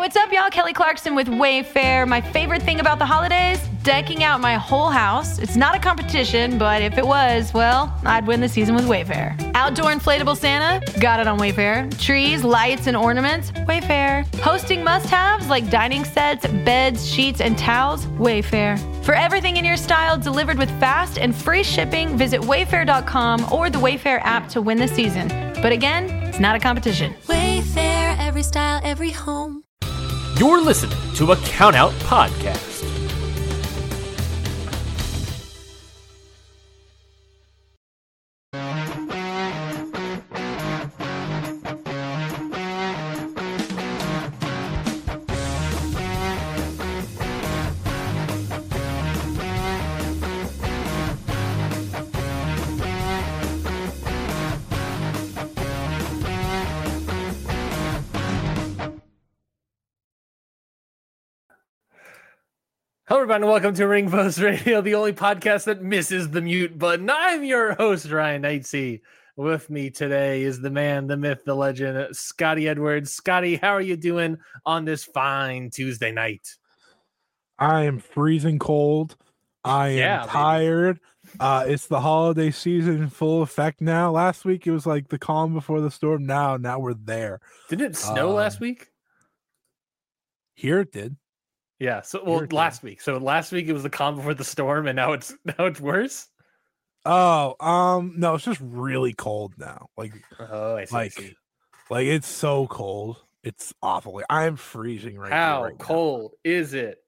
What's up, y'all? Kelly Clarkson with Wayfair. My favorite thing about the holidays? Decking out my whole house. It's not a competition, but if it was, well, I'd win the season with Wayfair. Outdoor inflatable Santa? Got it on Wayfair. Trees, lights, and ornaments? Wayfair. Hosting must-haves like dining sets, beds, sheets, and towels? Wayfair. For everything in your style delivered with fast and free shipping, visit wayfair.com or the Wayfair app to win the season. But again, it's not a competition. Wayfair, every style, every home. You're listening to a Count Out Podcast. Hello, everybody, and welcome to Ring Post Radio, the only podcast that misses the mute button. I'm your host, Ryan Knightsey. With me today is the man, the myth, the legend, Scotty Edwards. Scotty, how are you doing on this fine Tuesday night? I am freezing cold. I am tired. It's the holiday season in full effect now. Last week, it was like the calm before the storm. Now we're there. Didn't it snow last week? Here it did. Yeah, so last week. So last week it was the calm before the storm, and now it's worse. Oh, no, it's just really cold now. Like, I see. Like it's so cold. It's awful. I am freezing right now. How cold is it?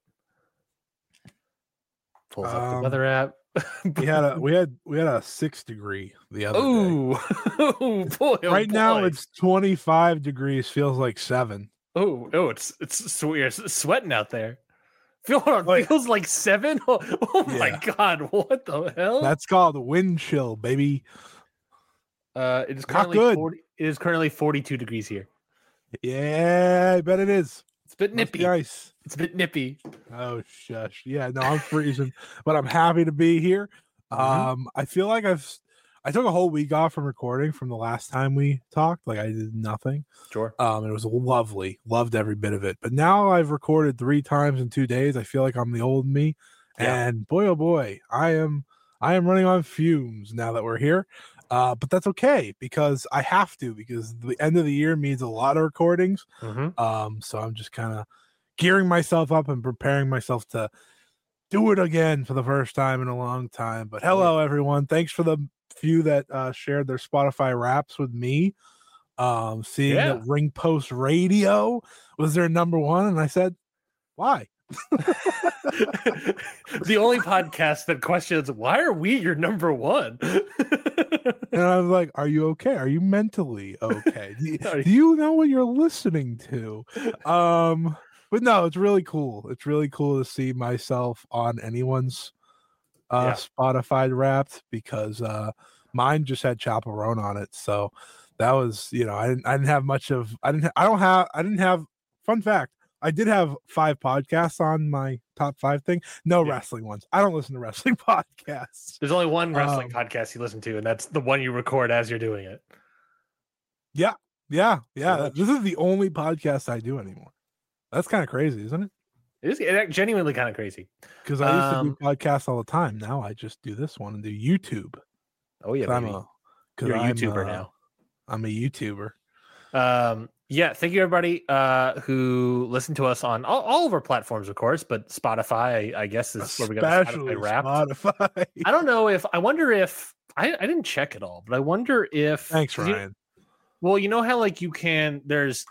Pulls up the weather app. we had a 6 degree the other day. Ooh, boy! Right now it's 25 degrees. Feels like 7. Oh, it's you're sweating out there. Feels like 7. Oh my God! What the hell? That's called wind chill, baby. It is currently not good. It is currently 42 degrees here. Yeah, I bet it is. It's a bit nippy. Nice. It's a bit nippy. Oh shush! Yeah, no, I'm freezing, but I'm happy to be here. I feel like I took a whole week off from recording from the last time we talked. Like I did nothing. Sure. It was lovely. Loved every bit of it. But now I've recorded 3 times in 2 days. I feel like I'm the old me. Yeah. And boy, oh boy, I am running on fumes now that we're here. But that's okay because I have to, because the end of the year means a lot of recordings. So I'm just kind of gearing myself up and preparing myself to do it again for the first time in a long time. But hello, everyone. Thanks for the few that shared their Spotify raps with me. Seeing that Ring Post Radio was their number 1, and I said, why? The only podcast that questions, why are we your number 1? And I was like, are you okay? Are you mentally okay? Do you know what you're listening to? But no, it's really cool. It's really cool to see myself on anyone's Spotify Wrapped, because mine just had Chaperone on it. So that was, I didn't have much of, fun fact, I did have 5 podcasts on my top 5 thing. No wrestling ones. I don't listen to wrestling podcasts. There's only one wrestling podcast you listen to, and that's the one you record as you're doing it. Yeah. This is the only podcast I do anymore. That's kind of crazy, isn't it? It's genuinely kind of crazy. Because I used to do podcasts all the time. Now I just do this one and do YouTube. Oh yeah, you're a YouTuber now. I'm a YouTuber. Thank you everybody who listened to us on all of our platforms, of course, but Spotify, I guess, is where we got Spotify Wrapped. Spotify. I wonder if I didn't check it all, but I wonder if. Thanks, Ryan. You know how like you can there's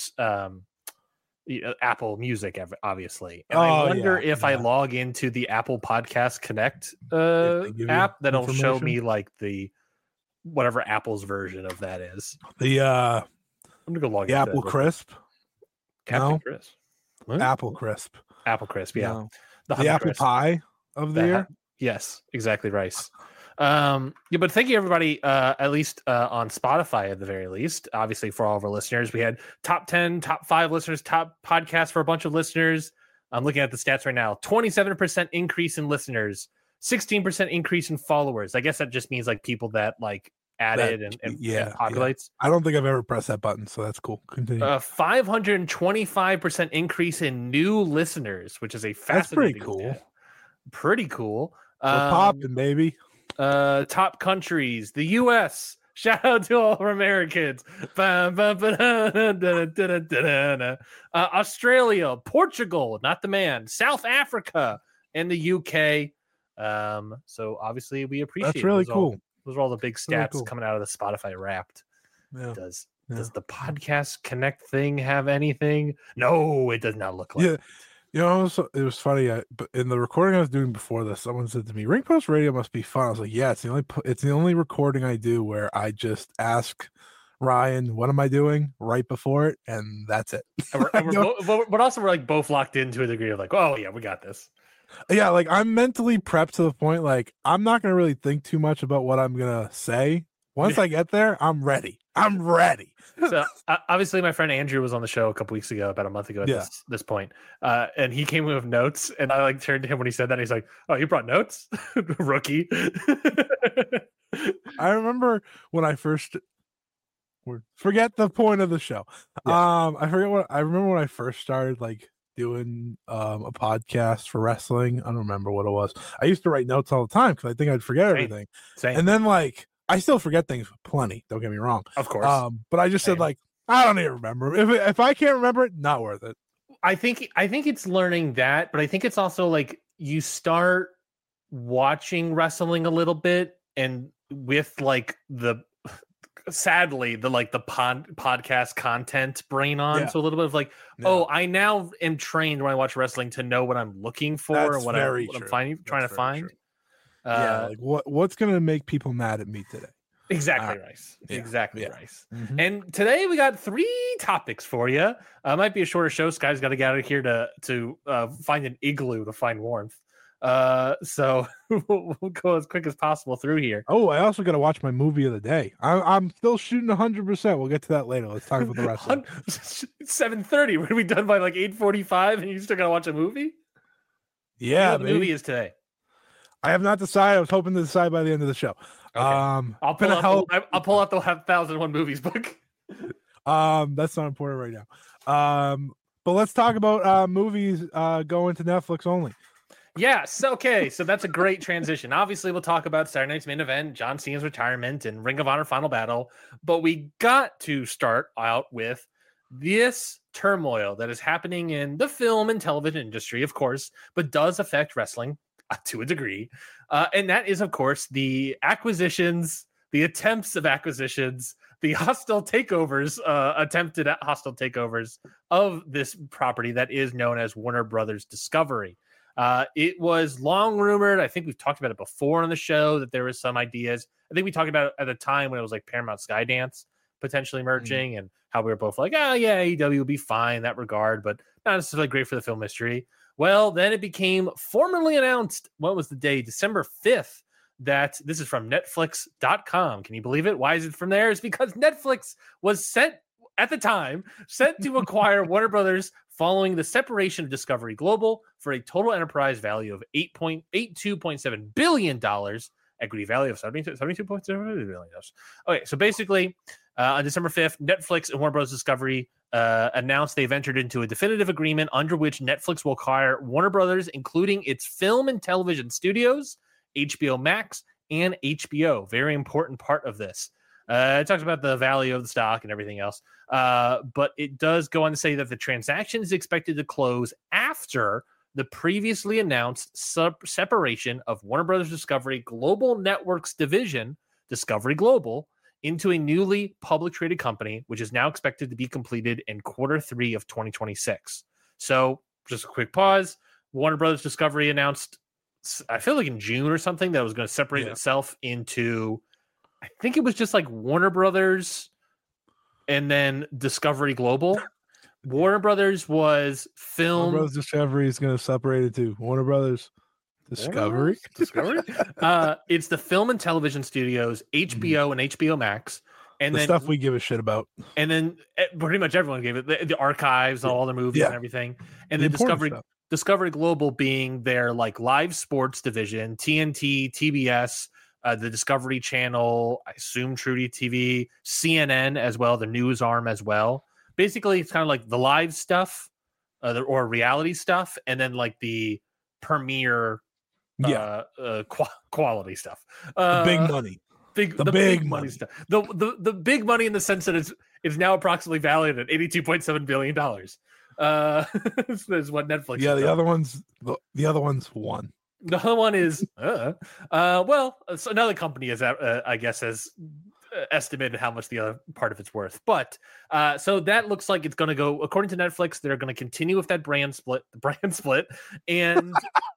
Apple Music, obviously. And I wonder if I log into the Apple Podcast Connect app, then it'll show me like the whatever Apple's version of that is. I'm gonna go log into Apple Crisp. Captain Crisp. What? Apple Crisp. Apple Crisp, yeah. No. The apple crisp. Pie of the year. Yes, exactly, rice. But thank you everybody, at least on Spotify at the very least. Obviously, for all of our listeners, we had top 10, top 5 listeners, top podcast for a bunch of listeners. I'm looking at the stats right now. 27% increase in listeners, 16% increase in followers. I guess that just means like people that like added and populates. I don't think I've ever pressed that button, so that's cool. Continue. 525% increase in new listeners, which is a fascinating. That's pretty cool. Pretty cool. We're popping, baby. Top countries: the U.S. Shout out to all our Americans. Australia, Portugal, not the man, South Africa, and the UK. So obviously we appreciate. That's really cool. Those are all the big stats coming out of the Spotify Wrapped. Yeah. Does the podcast Connect thing have anything? No, it does not look like. Yeah. You know, it was funny. But in the recording I was doing before this, someone said to me, "Ring Post Radio must be fun." I was like, "Yeah, it's the only recording I do where I just ask Ryan, what am I doing right before it, and that's it." But also we're like both locked into a degree of like, oh yeah, we got this. Yeah, like I'm mentally prepped to the point like I'm not gonna really think too much about what I'm gonna say. Once I get there, I'm ready. So obviously my friend Andrew was on the show a couple weeks ago, about a month ago at this point. And he came with notes, and I like turned to him when he said that, and he's like, "Oh, you brought notes?" Rookie. I remember when I first forget the point of the show. Yeah. I remember when I first started like doing a podcast for wrestling. I don't remember what it was. I used to write notes all the time because I think I'd forget everything. Same. And then like I still forget things plenty. Don't get me wrong. Of course. But I just said like I don't even remember. If I can't remember it, not worth it. I think it's learning that, but I think it's also like you start watching wrestling a little bit, and with like sadly the podcast content brain on, so a little bit of like, oh, I now am trained when I watch wrestling to know what I'm looking for and what I'm trying to find. True. Like what's gonna make people mad at me today? Exactly, Rice. Yeah, exactly, Rice. Mm-hmm. And today we got 3 topics for you. Might be a shorter show. Sky's got to get out of here to find an igloo to find warmth. So we'll go as quick as possible through here. Oh, I also got to watch my movie of the day. I'm still shooting 100%. We'll get to that later. Let's talk about the rest. 7:30. We're gonna be done by like 8:45, and you still gotta watch a movie. Yeah, what the movie is today. I have not decided. I was hoping to decide by the end of the show. Okay. I'll pull out the 1001 Movies book. That's not important right now. But let's talk about movies going to Netflix only. Yes. Okay. So that's a great transition. Obviously, we'll talk about Saturday Night's Main Event, John Cena's retirement, and Ring of Honor Final Battle. But we got to start out with this turmoil that is happening in the film and television industry, of course, but does affect wrestling to a degree. And that is, of course, the acquisitions, the attempts of acquisitions, the hostile takeovers, attempted hostile takeovers of this property that is known as Warner Brothers Discovery. It was long rumored. I think we've talked about it before on the show that there was some ideas. I think we talked about it at the time when it was like Paramount Skydance potentially merging and how we were both like, oh yeah, AEW will be fine in that regard, but not necessarily great for the film industry. Well, then it became formally announced. What was the day? December 5th. That this is from Netflix.com. Can you believe it? Why is it from there? It's because Netflix was set to acquire Warner Brothers following the separation of Discovery Global for a total enterprise value of $82.7 billion, equity value of $72.7 billion. Okay, so basically, on December 5th, Netflix and Warner Bros. Discovery announced they've entered into a definitive agreement under which Netflix will acquire Warner Brothers, including its film and television studios, HBO Max, and HBO. Very important part of this. It talks about the value of the stock and everything else. But it does go on to say that the transaction is expected to close after the previously announced separation of Warner Brothers Discovery Global Networks division, Discovery Global, into a newly public traded company, which is now expected to be completed in Q3 of 2026. So just a quick pause. Warner Brothers Discovery announced, I feel like in June or something, that it was going to separate itself into, I think it was just like Warner Brothers and then Discovery Global. Warner Brothers was film. Warner Brothers Discovery is going to separate it to Warner Brothers Discovery. It's the film and television studios, HBO and HBO Max. And the then stuff we give a shit about. And then pretty much everyone gave it the archives, all the movies and everything. And then Discovery Global being their like live sports division, TNT, TBS, the Discovery Channel, I assume Trudy TV, CNN as well, the news arm as well. Basically, it's kind of like the live stuff or reality stuff, and then like the premiere quality stuff. The big money. The big money stuff. The big money in the sense that it's now approximately valued at $82.7 billion. Is what Netflix. Yeah, the other one's one. The other one is well, so another company is I guess has estimated how much the other part of it's worth. But so that looks like it's going to go according to Netflix. They're going to continue with that brand split, and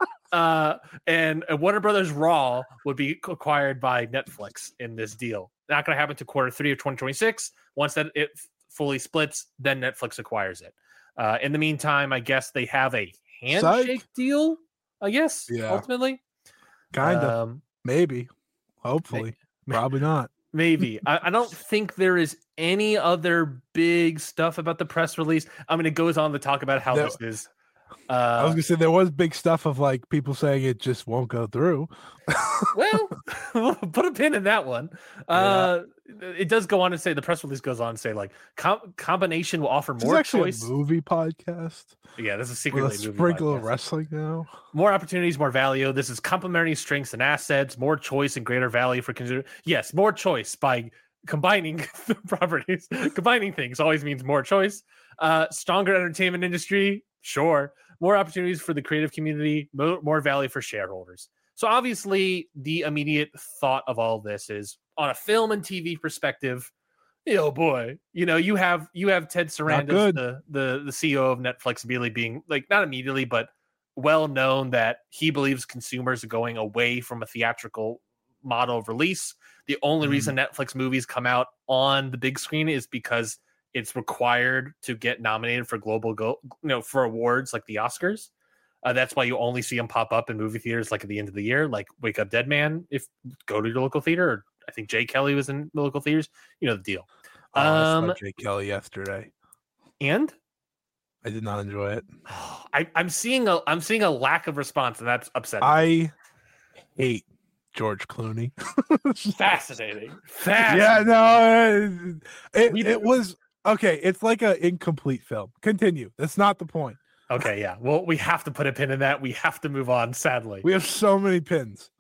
Warner Brothers Raw would be acquired by Netflix in this deal. Not going to happen to quarter 3 of 2026. Once that it fully splits, then Netflix acquires it. In the meantime, I guess they have a handshake deal. I guess, ultimately. Kind of. Maybe. Hopefully. Probably not. Maybe. I don't think there is any other big stuff about the press release. I mean, it goes on to talk about how this is. I was going to say there was big stuff of like people saying it just won't go through. Well, we'll put a pin in that one. It does go on to say, the press release goes on to say like combination will offer more choice. A movie podcast. Yeah, this is secretly a sprinkle of wrestling now. More opportunities, more value. This is complementary strengths and assets, more choice and greater value for consumer. Yes, more choice by combining properties. Combining things always means more choice. Stronger entertainment industry, sure. More opportunities for the creative community, more value for shareholders. So obviously, the immediate thought of all of this is on a film and TV perspective. Oh boy, you have Ted Sarandos, the CEO of Netflix, immediately being like, not immediately, but well known that he believes consumers are going away from a theatrical model of release. The only reason Netflix movies come out on the big screen is because it's required to get nominated for for awards like the Oscars. That's why you only see them pop up in movie theaters like at the end of the year, like Wake Up Dead Man. If go to your local theater, or I think Jay Kelly was in the local theaters. You know the deal. I saw Jay Kelly yesterday, and I did not enjoy it. I'm seeing a lack of response, and that's upsetting. I hate George Clooney. Fascinating. Yeah, no, it was okay. It's like an incomplete film. Continue. That's not the point. Okay, yeah. Well, we have to put a pin in that. We have to move on, sadly. We have so many pins.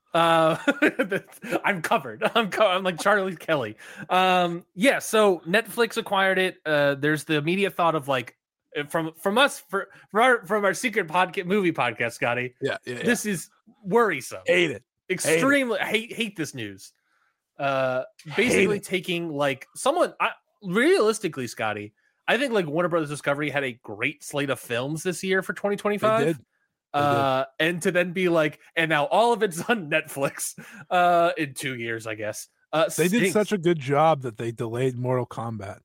I'm covered. I'm like Charlie Kelly. Yeah, so Netflix acquired it. There's the immediate thought of like from us from our secret movie podcast, Scotty. Yeah. This is worrisome. Hate it. Extremely hate this news. Basically taking like realistically, Scotty, I think like Warner Brothers Discovery had a great slate of films this year for 2025. They did. And to then be like, and now all of it's on Netflix in 2 years, I guess. They did such a good job that they delayed Mortal Kombat.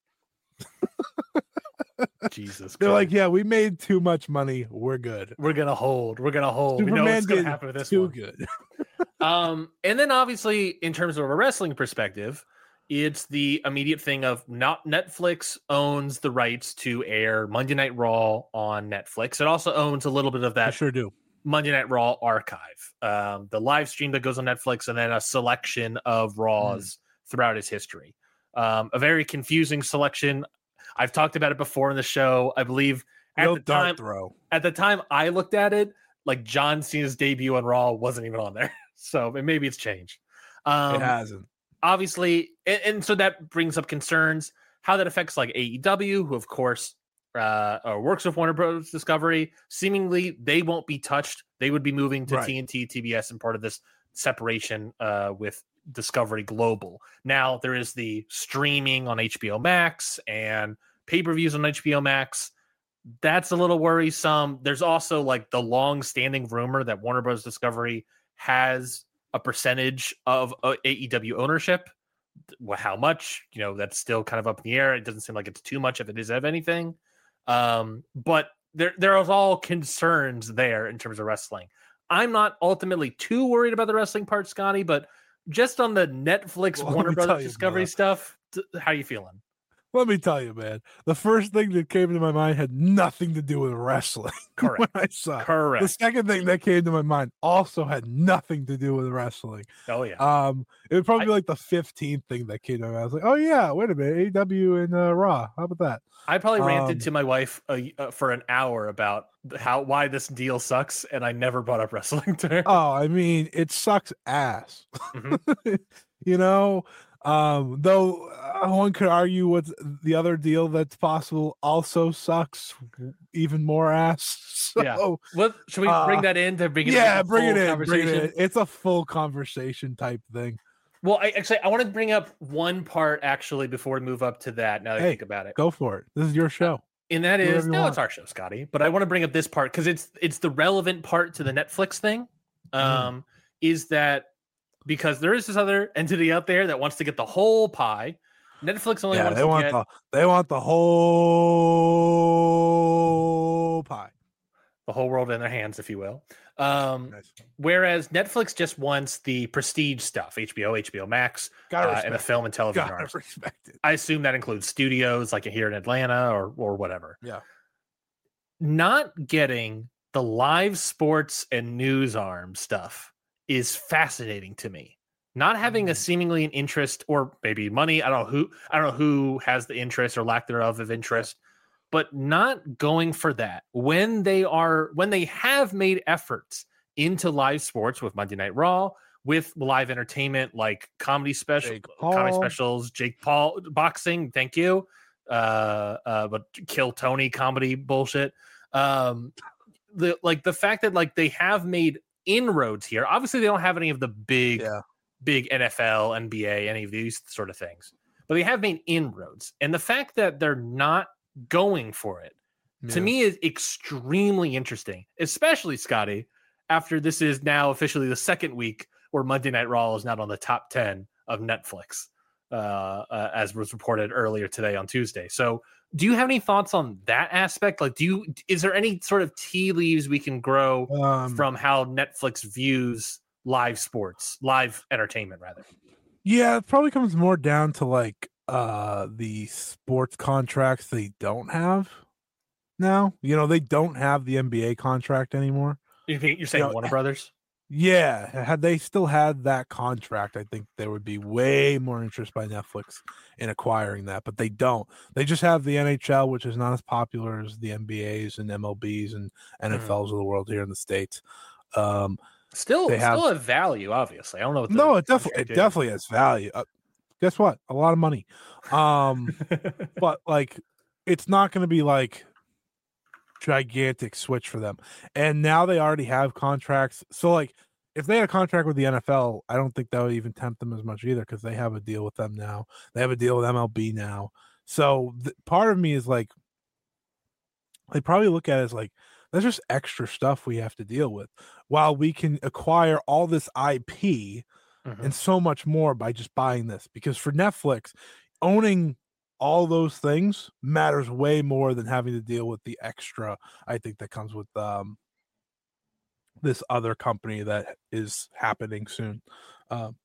Jesus. They're like, yeah, we made too much money. We're good. We're gonna hold. Superman, we know what's gonna happen with this too one. Good. And then obviously, in terms of a wrestling perspective, it's the immediate thing of not Netflix owns the rights to air Monday Night Raw on Netflix. It also owns a little bit of that. I sure do. Monday Night Raw archive, the live stream that goes on Netflix, and then a selection of Raws throughout its history. A very confusing selection. I've talked about it before in the show. I believe at the time I looked at it, like John Cena's debut on Raw wasn't even on there. So maybe it's changed. It hasn't. Obviously, and so that brings up concerns how that affects like AEW, who of course works with Warner Bros. Discovery. Seemingly, they won't be touched. They would be moving to TNT, TBS, and part of this separation with Discovery Global. Now there is the streaming on HBO Max and pay-per-views on HBO Max. That's a little worrisome. There's also like the long-standing rumor that Warner Bros. Discovery has a percentage of AEW ownership. How much? That's still kind of up in the air. It doesn't seem like it's too much if it is of anything. But there is all concerns there in terms of wrestling. I'm not ultimately too worried about the wrestling part, Scotty, but just on the Netflix Warner Brothers Discovery stuff, how are you feeling? Let me tell you, man. The first thing that came to my mind had nothing to do with wrestling. Correct. When I saw it. Correct. The second thing that came to my mind also had nothing to do with wrestling. Oh yeah. It would probably be like the 15th thing that came to my mind. I was like, oh yeah, wait a minute, AEW and Raw. How about that? I probably ranted to my wife for an hour about why this deal sucks, and I never brought up wrestling to her. Oh, I mean, it sucks ass. Mhm. You know, though one could argue what the other deal that's possible also sucks even more ass. So, Yeah. Well, should we bring that in to bring it? yeah, into bring full it in. conversation? Bring it in. It's a full conversation type thing. Well, I want to bring up one part actually before we move up to that. Now that I think about it, Go for it. This is your show. and that do is whatever you no, want. it's our show, Scotty. But I want to bring up this part because it's the relevant part to the Netflix thing. Is that because there is this other entity out there that wants to get the whole pie. Netflix only wants to get they want the whole pie. the whole world in their hands, if you will. Nice. Whereas Netflix just wants the prestige stuff, HBO Max, and the film and television Gotta arms. respect it. I assume that includes studios like here in Atlanta or whatever. Yeah. Not getting the live sports and news arm stuff is fascinating to me. Not having a seemingly an interest or maybe money. I don't know who has the interest or lack thereof of interest, but not going for that when they have made efforts into live sports with Monday Night Raw, with live entertainment like comedy specials, Jake Paul boxing. Thank you. But Kill Tony comedy bullshit. The fact that like they have made inroads here. Obviously, they don't have any of the big NFL, NBA, any of these sort of things, but they have made inroads. And the fact that they're not going for it to me is extremely interesting, especially Scotty, after this is now officially the second week where Monday Night Raw is not on the top 10 of Netflix, as was reported earlier today on Tuesday. So do you have any thoughts on that aspect? Like, is there any sort of tea leaves we can grow from how Netflix views live sports, live entertainment rather? Yeah, it probably comes more down to like the sports contracts they don't have now. You know, they don't have the NBA contract anymore. You're saying Warner Brothers? Yeah, had they still had that contract, I think there would be way more interest by Netflix in acquiring that, but they don't. They just have the NHL, which is not as popular as the NBAs and MLBs and NFLs of the world here in the States. Still have value, obviously. I don't know what it definitely has value. Guess what? A lot of money. But like, it's not going to be like gigantic switch for them. And now they already have contracts. So like, if they had a contract with the NFL, I don't think that would even tempt them as much either, because they have a deal with them now. They have a deal with MLB now. So part of me is like, they probably look at it as like, that's just extra stuff we have to deal with, while we can acquire all this IP and so much more by just buying this. Because for Netflix, owning all those things matters way more than having to deal with the extra, I think, that comes with this other company that is happening soon. So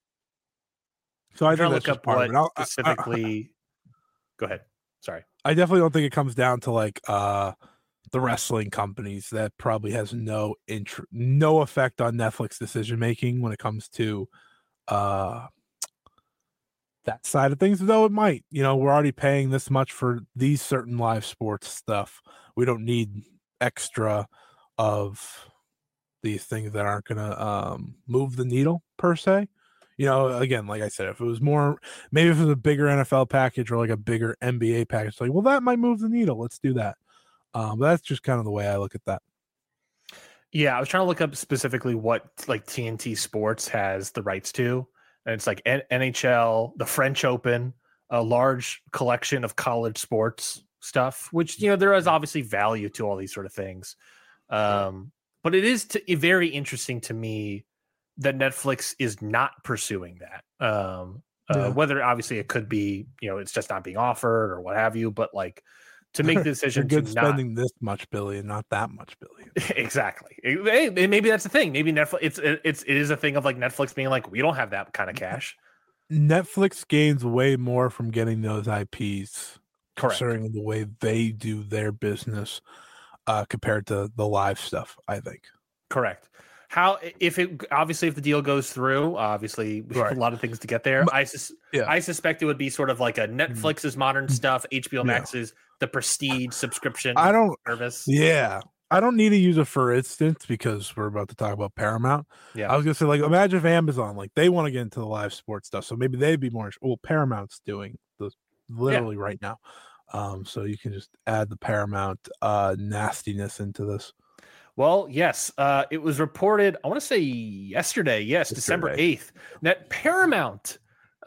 I think that's just part of it. Specifically, go ahead. Sorry. I definitely don't think it comes down to like the wrestling companies. That probably has no effect on Netflix decision making when it comes to that side of things, though it might. You know, we're already paying this much for these certain live sports stuff. We don't need extra of these things that aren't gonna move the needle per se. You know, again, like I said, if it was more, maybe if it was a bigger NFL package or like a bigger NBA package, like, well, that might move the needle. Let's do that. But that's just kind of the way I look at that. Yeah, I was trying to look up specifically what like TNT Sports has the rights to, and it's like NHL, the French Open, a large collection of college sports stuff, which, you know, there is obviously value to all these sort of things. But it is very interesting to me that Netflix is not pursuing that. Whether obviously it could be, you know, it's just not being offered or what have you, but like, to make the decision good to spending this much billion, not that much billion. Exactly. Hey, maybe that's the thing. Maybe Netflix. It is a thing of like Netflix being like, we don't have that kind of cash. Netflix gains way more from getting those IPs considering the way they do their business compared to the live stuff, I think. Correct. If the deal goes through, obviously Right. a lot of things to get there. I suspect it would be sort of like a Netflix's modern stuff, HBO Max's the Prestige subscription service. Yeah. I don't need to use it for instance because we're about to talk about Paramount. Yeah. I was gonna say, like, imagine if Amazon, like, they want to get into the live sports stuff, so maybe they'd be more. Well, Paramount's doing this literally right now, so you can just add the Paramount nastiness into this. Well, yes, it was reported. I want to say yesterday. Yes, December 8th, that Paramount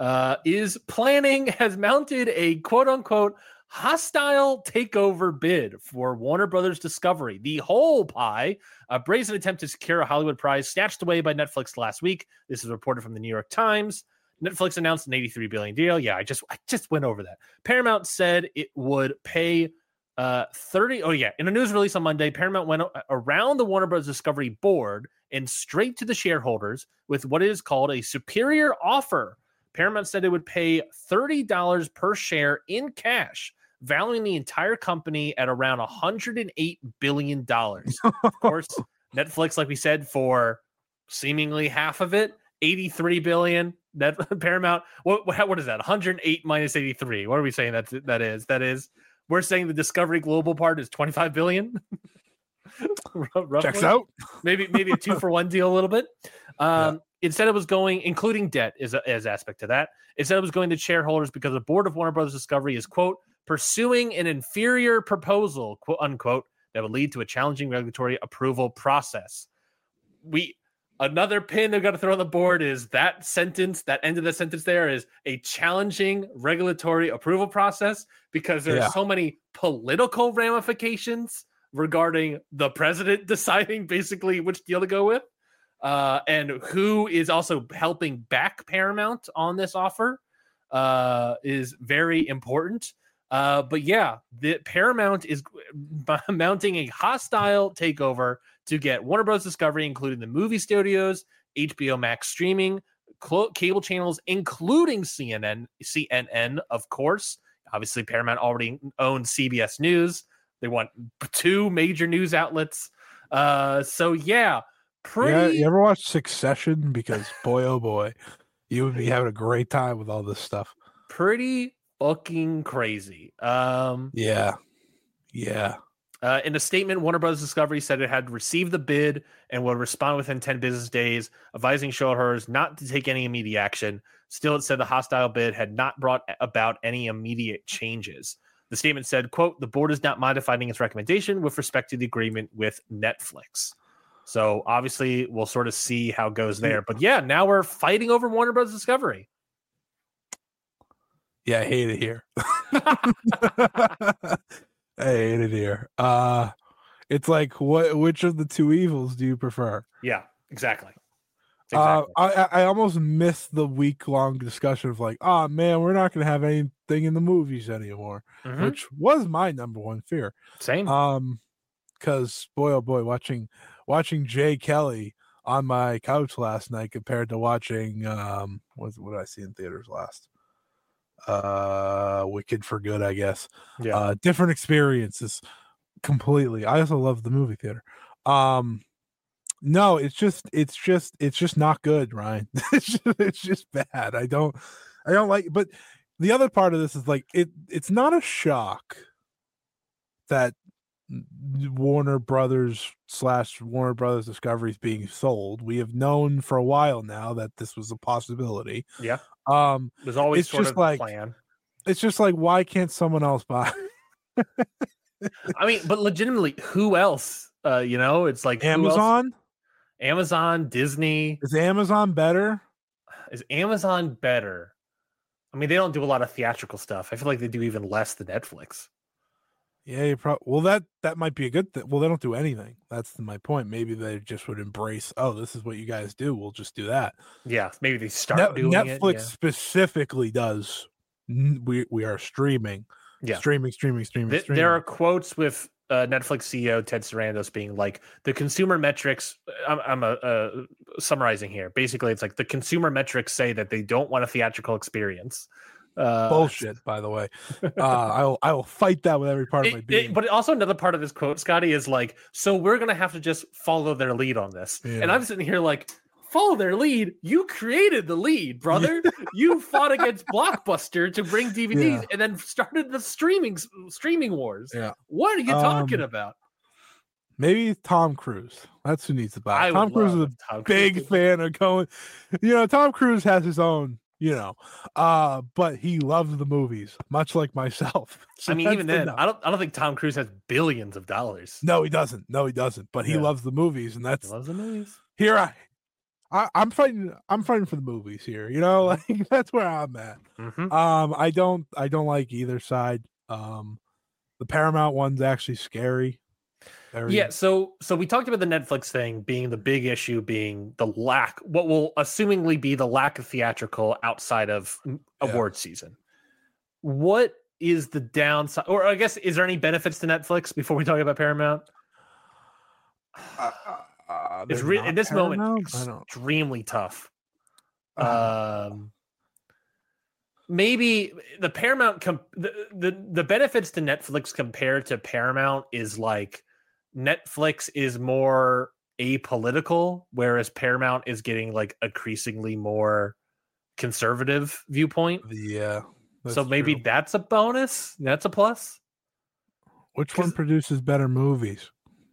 has mounted a quote unquote hostile takeover bid for Warner Brothers Discovery. The whole pie, a brazen attempt to secure a Hollywood prize snatched away by Netflix last week. This is reported from the New York Times. Netflix announced an $83 billion deal. Yeah, I just went over that. Paramount said it would pay 30. Oh yeah, in a news release on Monday, Paramount went around the Warner Bros. Discovery board and straight to the shareholders with what is called a superior offer. Paramount said it would pay $30 per share in cash, valuing the entire company at around $108 billion. Of course, Netflix, like we said, for seemingly half of it, $83 billion. Paramount, what is that? 108 minus 83. What are we saying that is? We're saying the Discovery Global part is 25 billion. Checks out. Maybe a 2-for-1 deal a little bit. It said it was going, including debt is aspect to that. It said it was going to shareholders because the board of Warner Brothers Discovery is, quote, pursuing an inferior proposal, quote unquote, that would lead to a challenging regulatory approval process. Another pin they've got to throw on the board is that sentence, that end of the sentence there is a challenging regulatory approval process, because there's so many political ramifications regarding the president deciding basically which deal to go with, and who is also helping back Paramount on this offer is very important. But yeah, the Paramount is mounting a hostile takeover to get Warner Bros. Discovery, including the movie studios, HBO Max streaming, cable channels, including CNN, of course. Obviously, Paramount already owns CBS News. They want 2 major news outlets. So yeah, You ever watch Succession? Because boy, oh boy, you would be having a great time with all this stuff. Pretty fucking crazy. Yeah. In a statement, Warner Bros. Discovery said it had received the bid and would respond within 10 business days, advising shareholders not to take any immediate action. Still, it said the hostile bid had not brought about any immediate changes. The statement said, quote, the board is not modifying its recommendation with respect to the agreement with Netflix. So obviously, we'll sort of see how it goes there. But yeah, now we're fighting over Warner Bros. Discovery. Yeah, I hate it here. I hate it here. It's like, which of the 2 evils do you prefer? Yeah, exactly. I almost missed the week-long discussion of like, oh man, we're not going to have anything in the movies anymore, which was my number one fear. Same. Because boy, oh boy, watching Jay Kelly on my couch last night compared to watching what did I see in theaters last? Wicked for Good, I guess. Yeah. Different experiences completely. I also love the movie theater. No, it's just not good, Ryan. it's just bad. I don't like it. But the other part of this is like it's not a shock that Warner Brothers Discovery is being sold. We have known for a while now that this was a possibility. Yeah. There's always it's sort just of like plan. It's just like, why can't someone else buy? I mean, but legitimately, who else? It's like Amazon, Disney. Is Amazon better? Is Amazon better? I mean, they don't do a lot of theatrical stuff. I feel like they do even less than Netflix. Yeah, you probably. Well, that might be a good thing. Well, they don't do anything. That's my point. Maybe they just would embrace. Oh, this is what you guys do. We'll just do that. Yeah, maybe they start doing it. Netflix specifically does. We are streaming. Yeah, streaming. There are quotes with Netflix CEO Ted Sarandos being like, the consumer metrics. I'm summarizing here. Basically, it's like the consumer metrics say that they don't want a theatrical experience. Bullshit, by the way. I will fight that with every part of my being. But also another part of this quote, Scotty, is like, so we're gonna have to just follow their lead on this. Yeah. And I'm sitting here like, follow their lead? You created the lead, brother. You fought against Blockbuster to bring DVDs and then started the streaming wars. Yeah. What are you talking about? Maybe Tom Cruise. That's who needs to buy it. I Tom would Cruise is love a Tom big Cruise. fan of going. Tom Cruise has his own, but he loves the movies, much like myself. So I mean, that's even then, enough. I don't think Tom Cruise has billions of dollars. No, he doesn't. But he Yeah. loves the movies, and He that's loves the movies. here. I'm fighting. I'm fighting for the movies here. Like that's where I'm at. Mhm. I don't like either side. The Paramount one's actually scary. Yeah, so we talked about the Netflix thing being the big issue, being the lack, what will assumingly be the lack of theatrical outside of award season. What is the downside, or I guess, is there any benefits to Netflix before we talk about Paramount? It's in this moment extremely tough. Maybe the Paramount the benefits to Netflix compared to Paramount is like Netflix is more apolitical, whereas Paramount is getting like increasingly more conservative viewpoint. Yeah. So maybe that's a bonus. That's a plus. Which one produces better movies?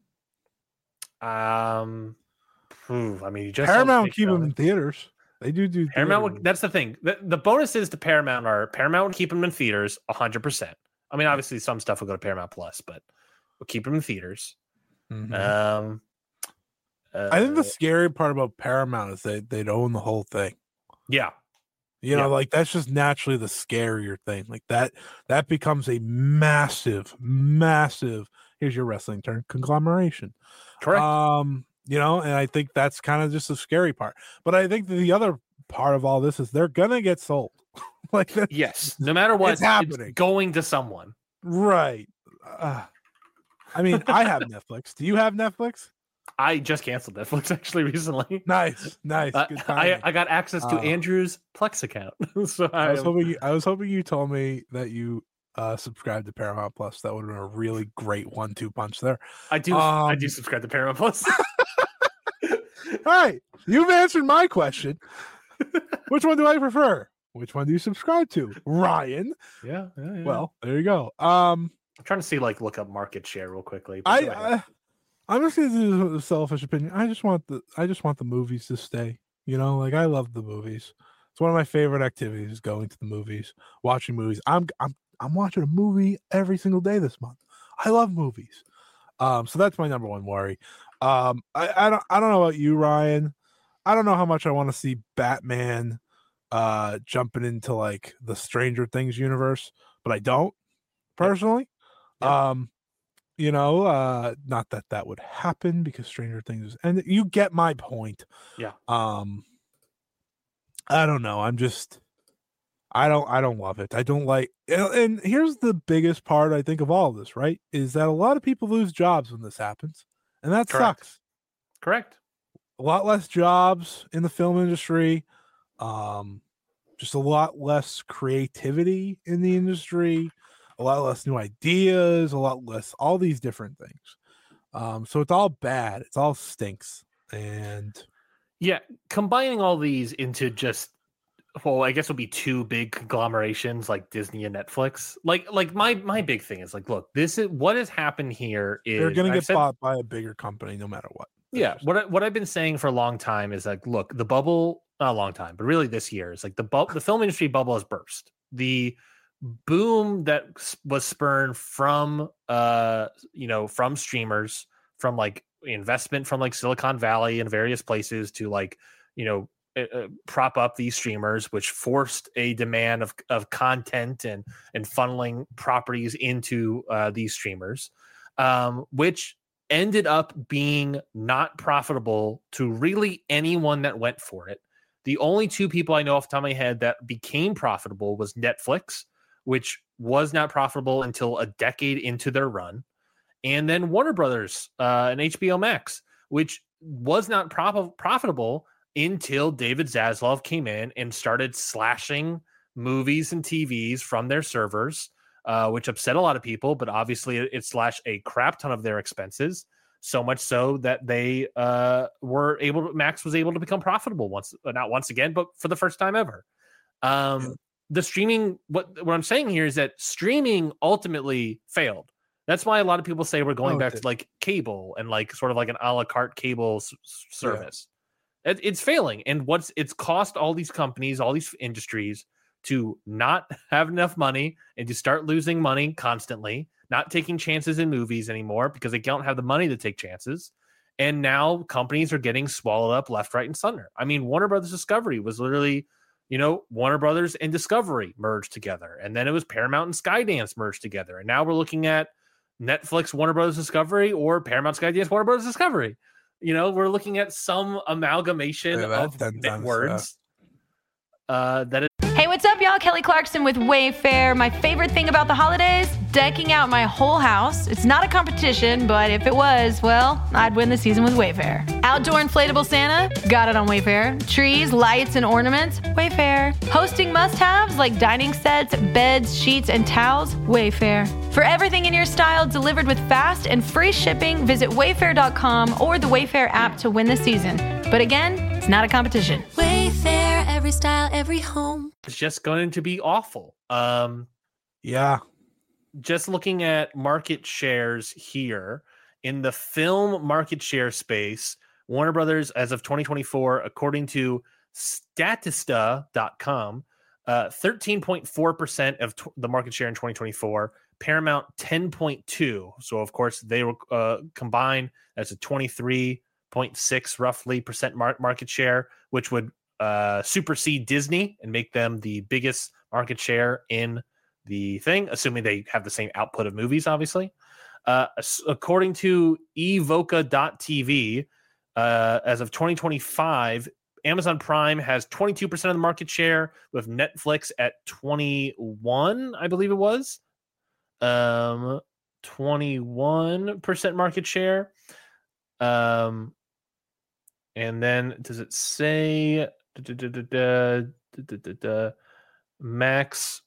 I mean, you just Paramount keep them in theaters. They do. Paramount. That's the thing. The bonuses to Paramount are Paramount would keep them in theaters 100%. I mean, obviously some stuff will go to Paramount Plus, but we'll keep them in theaters. Mm-hmm. I think the scary part about Paramount is they'd own the whole thing. Yeah. Like that's just naturally the scarier thing. Like that becomes a massive, here's your wrestling term, conglomeration. Correct. And I think that's kind of just the scary part. But I think the other part of all this is they're gonna get sold. Like that. Yes. No matter what, it's happening. It's going to someone. Right. I mean, I have Netflix. Do you have Netflix? I just canceled Netflix actually recently. Nice. Good timing. I got access to Andrew's Plex account. So I was hoping you told me that you subscribe to Paramount Plus. That would have been a really great 1-2 punch there. I do subscribe to Paramount Plus. All right, you've answered my question. Which one do I prefer? Which one do you subscribe to, Ryan? Yeah. Well, there you go. I'm trying to see, look up market share real quickly. I'm just gonna do a selfish opinion. I just want the movies to stay. I love the movies. It's one of my favorite activities is going to the movies, watching movies. I'm watching a movie every single day this month. I love movies. So that's my number one worry. I don't know about you, Ryan. I don't know how much I want to see Batman jumping into the Stranger Things universe, but I don't personally. Yep. Not that would happen because Stranger Things and you get my point. Yeah. I don't know. I don't love it. I don't like, and here's the biggest part I think of all of this, right? Is that a lot of people lose jobs when this happens. And that sucks. Correct. A lot less jobs in the film industry. Just a lot less creativity in the industry, a lot less new ideas, a lot less all these different things. So it's all bad. It's all stinks. And yeah, combining all these into just, well, I guess it'll be two big conglomerations like Disney and Netflix. Like my big thing is look, this is what has happened here is they're going to get bought by a bigger company no matter what. Yeah, what I've been saying for a long time is look, the bubble, not a long time, but really this year is the film industry bubble has burst. The boom that was spurned from from streamers, from investment from Silicon Valley and various places to prop up these streamers, which forced a demand of content and funneling properties into these streamers, which ended up being not profitable to really anyone that went for it. The only two people I know off the top of my head that became profitable was Netflix, which was not profitable until a decade into their run, and then Warner Brothers and HBO Max, which was not profitable until David Zaslav came in and started slashing movies and TVs from their servers, which upset a lot of people, but obviously it slashed a crap ton of their expenses. So much so that they Max was able to become profitable not once again, but for the first time ever. The streaming, what I'm saying here is that streaming ultimately failed. That's why a lot of people say we're going back to like cable and like sort of like an a la carte cable service. Yeah. It's failing. And it's cost all these companies, all these industries to not have enough money and to start losing money constantly, not taking chances in movies anymore because they don't have the money to take chances. And now companies are getting swallowed up left, right, and center. I mean, Warner Brothers Discovery was literally, Warner Brothers and Discovery merged together. And then it was Paramount and Skydance merged together. And now we're looking at Netflix, Warner Brothers Discovery, or Paramount, Skydance, Warner Brothers Discovery. We're looking at some amalgamation of words. Hey, what's up, y'all? Kelly Clarkson with Wayfair. My favorite thing about the holidays, decking out my whole house. It's not a competition, but if it was, well, I'd win the season with Wayfair. Outdoor inflatable Santa, got it on Wayfair. Trees, lights, and ornaments, Wayfair. Hosting must-haves like dining sets, beds, sheets, and towels, Wayfair. For everything in your style delivered with fast and free shipping, visit wayfair.com or the Wayfair app to win the season. But again, it's not a competition. Wayfair, every style, every home. It's just going to be awful. Yeah. Just looking at market shares here in the film market share space, Warner Brothers, as of 2024, according to Statista.com, 13.4% of the market share in 2024. Paramount 10.2. So of course they were combined. That's a 23.6 roughly percent market share, which would supersede Disney and make them the biggest market share in the thing, assuming they have the same output of movies, obviously. According to evoca.tv, as of 2025, Amazon Prime has 22% of the market share, with Netflix at 21, I believe it was. 21% market share. And then does it say Max?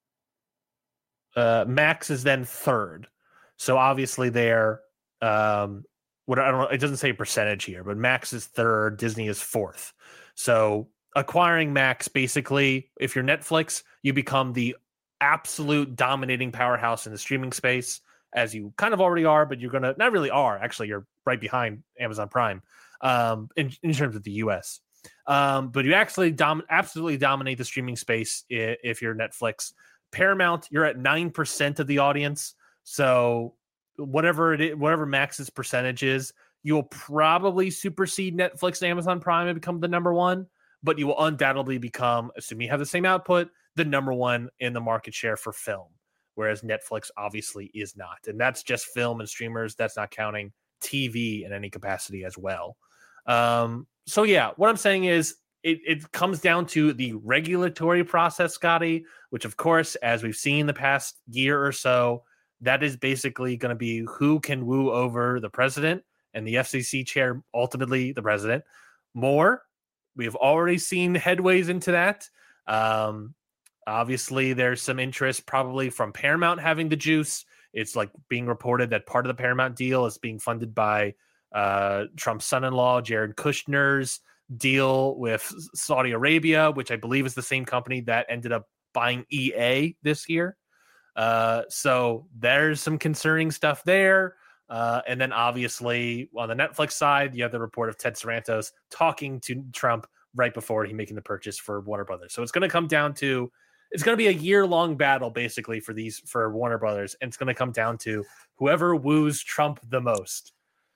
Max is then third. So obviously they're I don't know, it doesn't say percentage here, but Max is third, Disney is fourth. So acquiring Max, basically, if you're Netflix, you become the absolute dominating powerhouse in the streaming space, as you kind of already are, but you're gonna not really are. Actually, you're right behind Amazon Prime in terms of the US. But you actually absolutely dominate the streaming space if you're Netflix. Paramount, you're at 9% of the audience. So whatever Max's percentage is, you'll probably supersede Netflix and Amazon Prime and become the number one. But you will undoubtedly become, assuming you have the same output, the number one in the market share for film, whereas Netflix obviously is not. And that's just film and streamers. That's not counting TV in any capacity as well. So yeah, what I'm saying is it comes down to the regulatory process, Scotty, which of course, as we've seen the past year or so, that is basically going to be who can woo over the president and the FCC chair, ultimately the president, more. We have already seen headways into that. Obviously, there's some interest probably from Paramount having the juice. It's like being reported that part of the Paramount deal is being funded by Trump's son-in-law, Jared Kushner's deal with Saudi Arabia, which I believe is the same company that ended up buying EA this year. So there's some concerning stuff there. And then obviously on the Netflix side, you have the report of Ted Sarandos talking to Trump right before he making the purchase for Warner Brothers. So it's going to come down to, it's going to be a year-long battle basically for Warner Brothers. And it's going to come down to whoever woos Trump the most.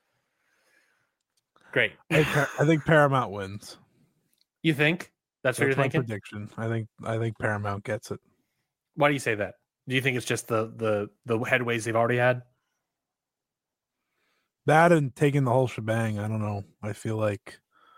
Great. I think Paramount wins. You think? That's what you're thinking? My prediction. I think Paramount gets it. Why do you say that? Do you think it's just the headways they've already had? That and taking the whole shebang. I don't know. I feel like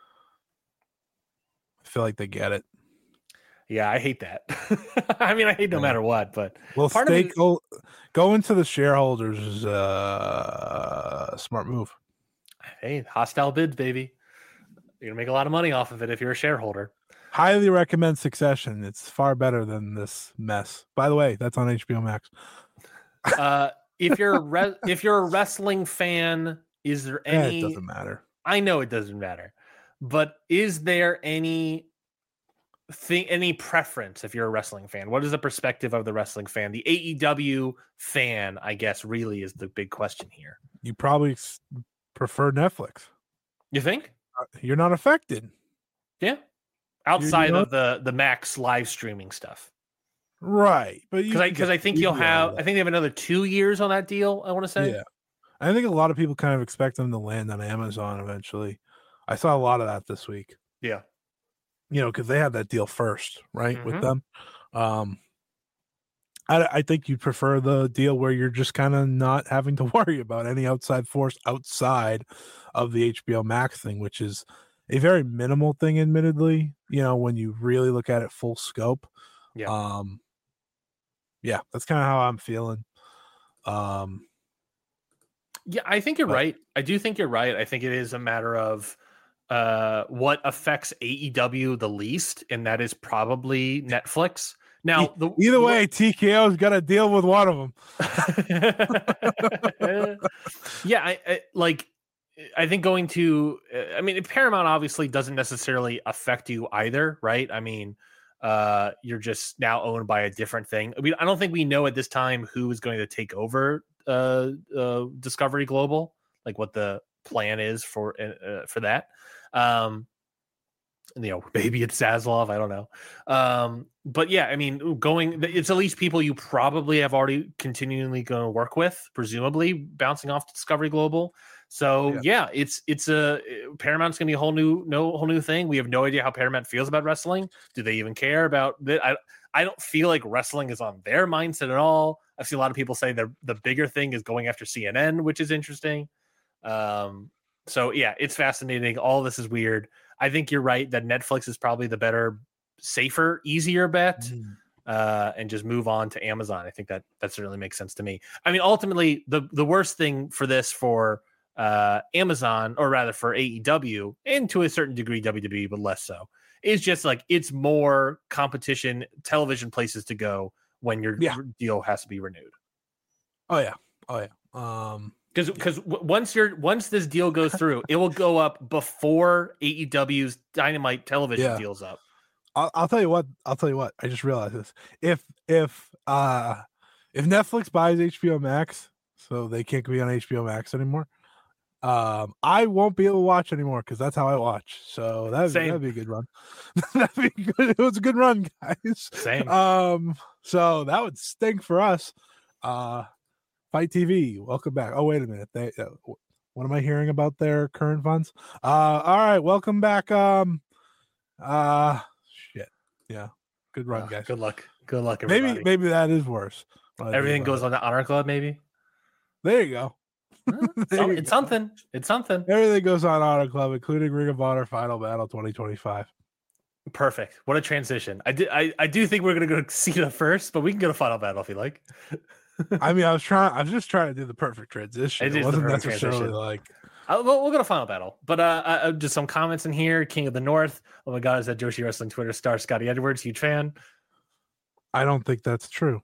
they get it. Yeah, I hate that. I mean, I hate no matter what, but well, go into the shareholders is a smart move. Hey, hostile bids, baby. You're gonna make a lot of money off of it if you're a shareholder. Highly recommend Succession. It's far better than this mess. By the way, that's on HBO Max. If you're a wrestling fan, is there any? It doesn't matter. I know it doesn't matter, but is there any preference if you're a wrestling fan? What is the perspective of the wrestling fan? The AEW fan, I guess, really is the big question here. You probably prefer Netflix. You think? You're not affected. Yeah. Outside of the Max live streaming stuff. Right. But because I think I think they have another 2 years on that deal, I want to say. Yeah. I think a lot of people kind of expect them to land on Amazon eventually. I saw a lot of that this week. Yeah. Because they had that deal first, right? With them. I think you prefer the deal where you're just kind of not having to worry about any outside force outside of the HBO Max thing, which is a very minimal thing, admittedly, when you really look at it full scope. Yeah. Yeah, that's kind of how I'm feeling. Yeah, I think you're right. I do think you're right. I think it is a matter of what affects AEW the least, and that is probably Netflix. Now, either way, TKO's got to deal with one of them. Yeah, I think going to, Paramount obviously doesn't necessarily affect you either, right? I mean, you're just now owned by a different thing. I don't think we know at this time who is going to take over Discovery Global, like what the plan is for that. Maybe it's Zaslav, I don't know. But yeah, it's at least people you probably have already continually going to work with, presumably bouncing off to Discovery Global. So yeah, it's Paramount's gonna be a whole new thing. We have no idea how Paramount feels about wrestling. Do they even care about that? I don't feel like wrestling is on their mindset at all. I've seen a lot of people say the bigger thing is going after CNN, which is interesting. So yeah, it's fascinating. All this is weird. I think you're right that Netflix is probably the better, safer, easier bet, and just move on to Amazon. I think that certainly makes sense to me. Ultimately, the worst thing for this for Amazon, or rather for AEW, and to a certain degree WWE, but less so, is just like it's more competition, television places to go when your deal has to be renewed. Oh yeah. Because once this deal goes through, it will go up before AEW's Dynamite television deals up. I'll tell you what. I just realized this. If Netflix buys HBO Max, so they can't be on HBO Max anymore, I won't be able to watch anymore because that's how I watch. So that'd be a good run. That'd be good. It was a good run, guys. Same. So that would stink for us. Fight TV, welcome back. Oh, wait a minute. What am I hearing about their current funds? All right, welcome back. Shit. Yeah. Good run, guys. Good luck, everybody. Maybe that is worse. Everything goes on the Honor Club, maybe. There you go. It's something. Everything goes on Honor Club, including Ring of Honor Final Battle 2025. Perfect. What a transition. I do think we're gonna go see the first, but we can go to Final Battle if you like. I was just trying to do the perfect transition. It wasn't necessarily like we'll go to Final Battle, but just some comments in here. King of the North. Oh my God, is that Joshi Wrestling Twitter star Scotty Edwards? Huge fan. I don't think that's true.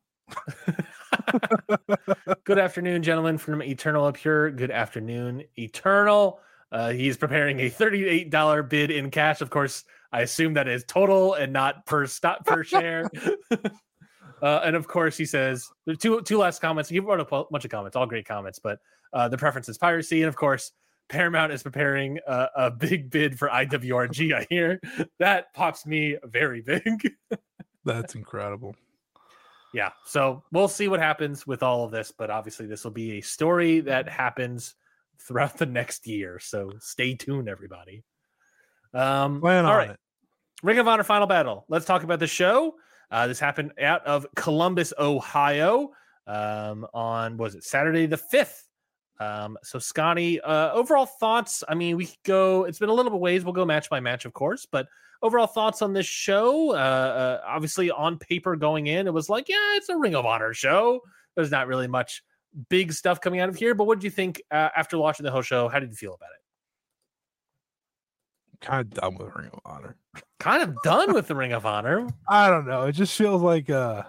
Good afternoon, gentlemen from Eternal Up here. Good afternoon, Eternal. He's preparing a $38 bid in cash. Of course, I assume that is total and not per share. And of course, he says the two last comments. He wrote a bunch of comments, all great comments, but the preference is piracy. And of course, Paramount is preparing a big bid for IWRG. I hear that pops me very big. That's incredible. Yeah. So we'll see what happens with all of this, but obviously this will be a story that happens throughout the next year. So stay tuned, everybody. All right. Ring of Honor Final Battle. Let's talk about the show. This happened out of Columbus, Ohio, on, Saturday the 5th. So Scotty, overall thoughts. We could go, it's been a little bit ways. We'll go match by match, of course, but overall thoughts on this show. Obviously on paper going in, it was like, yeah, it's a Ring of Honor show. There's not really much big stuff coming out of here, but what did you think after watching the whole show? How did you feel about it? kind of done with Ring of Honor. Kind of done with the Ring of Honor. I don't know. It just feels like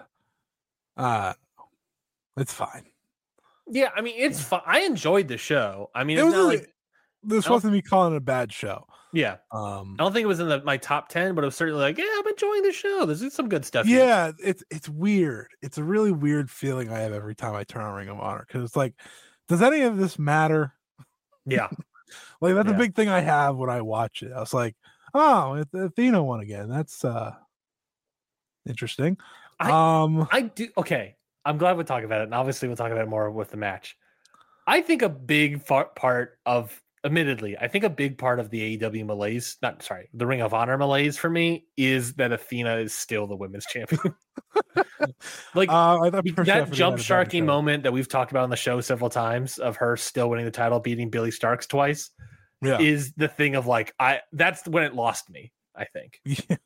it's fine. Yeah, I mean, it's fun. I enjoyed the show. I mean, It it's was not like this wasn't me calling it a bad show. yeah. I don't think it was in my top 10, but it was certainly like, yeah, I'm enjoying the show. There's some good stuff. Yeah, it's weird. It's a really weird feeling I have every time I turn on Ring of Honor because it's like, does any of this matter? Yeah. Like that's a big thing I have when I watch it. I was like, oh, Athena won again. That's interesting. I do. Okay, I'm glad we're talking about it, and obviously we'll talk about it more with the match. I think a big part of, admittedly, I think a big part of the AEW malaise, the Ring of Honor malaise for me is that Athena is still the women's champion. Like that jump sharky moment that we've talked about on the show several times of her still winning the title, beating Billy Starks twice, is the thing of like, that's when it lost me, I think.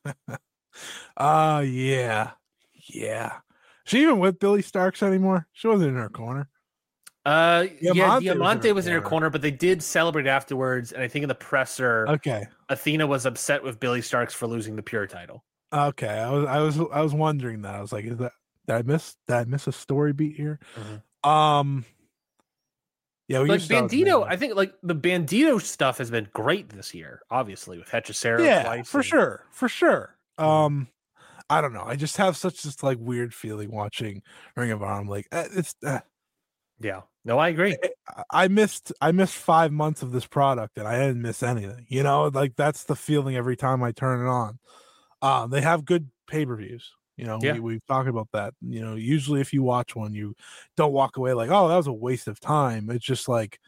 Yeah. She even with Billy Starks anymore? She wasn't in her corner. Diamante was in her corner, but they did celebrate afterwards, and I think in the presser, Athena was upset with Billy Starks for losing the pure title. Okay, I was wondering that. I was like, is that did I miss a story beat here? Mm-hmm. Yeah, like Bandito. I think like the Bandito stuff has been great this year, obviously with Hechicero. Yeah, for sure. I don't know. I just have such this like weird feeling watching Ring of Honor. I'm like, it's. Yeah, no, I agree. I missed 5 months of this product, and I didn't miss anything. You know, like that's the feeling every time I turn it on. They have good pay-per-views. You know, we've talked about that. You know, usually if you watch one, you don't walk away like, oh, that was a waste of time. It's just like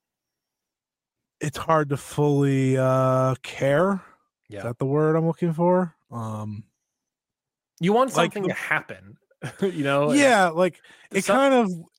it's hard to fully care. Yeah. Is that the word I'm looking for? You want something to happen, you know? Yeah, like it kind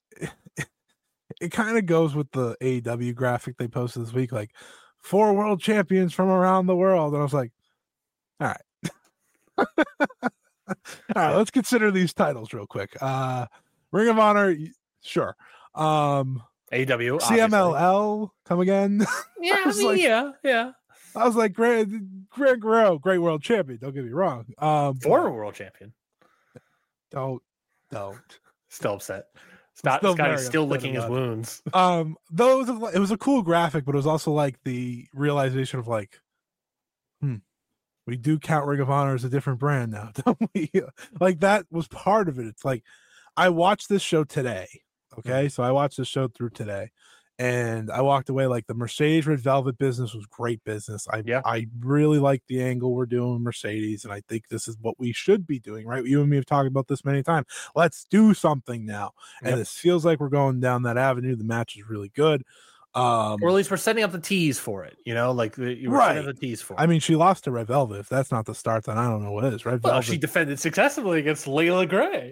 of goes with the AEW graphic they posted this week, like 4 world champions from around the world. And I was like, all right. All right, let's consider these titles real quick. Ring of Honor, sure. AEW, CMLL, come again. Yeah, yeah. I was like, Greg Guerrero, great world champion. Don't get me wrong. Former world champion. Don't. Still upset. Scotty's still licking his wounds. Though it was a cool graphic, but it was also like the realization of like, we do count Ring of Honor as a different brand now, don't we? Like that was part of it. It's like I watched this show today. Okay, so I watched this show through today, and I walked away like the Mercedes Red Velvet business was great business. I really like the angle we're doing with Mercedes, and I think this is what we should be doing, right? You and me have talked about this many times. Let's do something now, and this feels like we're going down that avenue. The match is really good. Or at least we're setting up the tease for it, you know, like you were setting up the tease for it. I mean, she lost to Red Velvet. If that's not the start, then I don't know what is. Red Velvet. She defended successfully against Layla Gray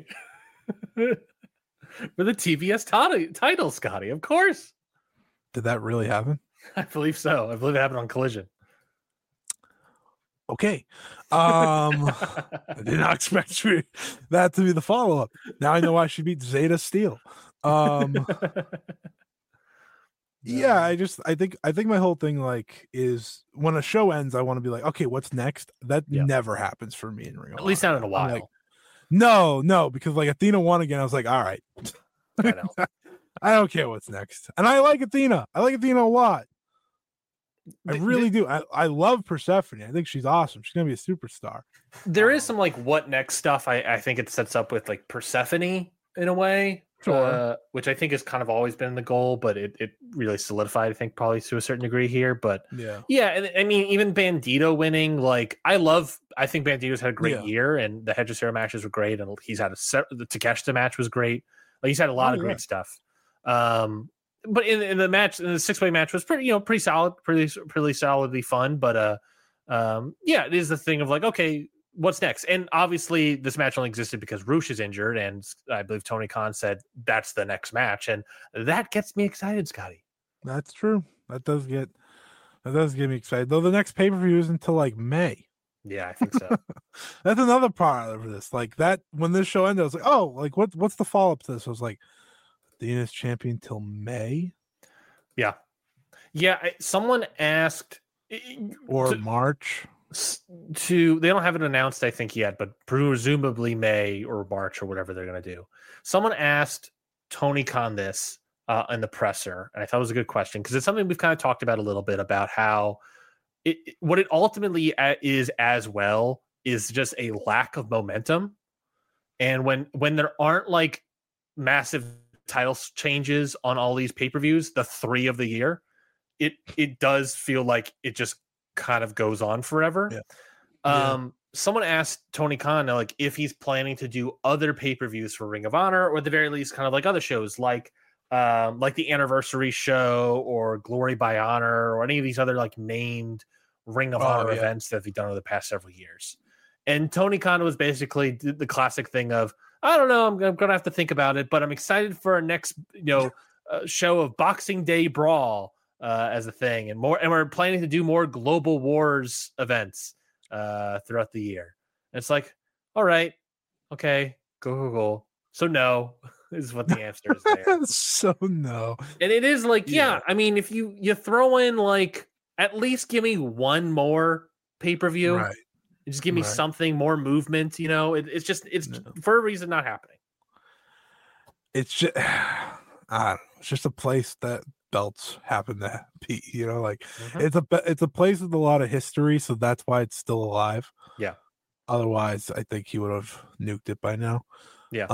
for the TBS title, Scotty. Of course. Did that really happen? I believe so. I believe it happened on Collision. Okay. I did not expect that to be the follow-up. Now I know why she beat Zeta Steel. Yeah, I think my whole thing like is when a show ends, I want to be like, okay, what's next? That never happens for me in Ring of Honor. At least not in a while. Like, no, because like Athena won again. I was like, all right. I know. I don't care what's next. And I like Athena. I like Athena a lot. I really do. I love Persephone. I think she's awesome. She's gonna be a superstar. There is some like what next stuff. I think it sets up with like Persephone in a way. Sure. Which I think has kind of always been the goal, but it really solidified, I think, probably to a certain degree here. But yeah, I mean, even Bandito winning, like I think Bandito's had a great year, and the Hechicero matches were great, and he's had the Takeshita match was great. Like he's had a lot of great stuff. But in the match, in the 6-way match was pretty solid, pretty solidly fun. But it is the thing of like, okay, what's next? And obviously this match only existed because Rush is injured, and I believe Tony Khan said that's the next match, and that gets me excited, Scotty. That's true. That does get me excited. Though the next pay-per-view is until like May. Yeah, I think so. That's another part of this. Like that when this show ended, I was like, oh, like what's the follow-up to this? I was like, Athena's champion till May. Yeah. Someone asked Or to, March. They don't have it announced, I think, yet, but presumably May or March or whatever they're going to do. Someone asked Tony Khan this in the presser, and I thought it was a good question because it's something we've kind of talked about a little bit about how what it ultimately is as well is just a lack of momentum. And when there aren't like massive title changes on all these pay-per-views, the 3 of the year, it does feel like it just kind of goes on forever. Someone asked Tony Khan like if he's planning to do other pay-per-views for Ring of Honor, or at the very least kind of like other shows like the anniversary show or Glory by Honor or any of these other like named Ring of Honor events that they've done over the past several years. And Tony Khan was basically the classic thing of, I don't know, I'm going to have to think about it, but I'm excited for our next, show of Boxing Day Brawl as a thing, and we're planning to do more Global Wars events throughout the year. And it's like, all right, okay, go. So no is what the answer is there. So no. And it is like, I mean, if you throw in like, at least give me one more pay-per-view. Right. Just give me something more movement, it's for a reason not happening. It's just, it's just a place that belts happen to be, it's a place with a lot of history, so that's why it's still alive. Yeah. Otherwise, I think he would have nuked it by now. Yeah.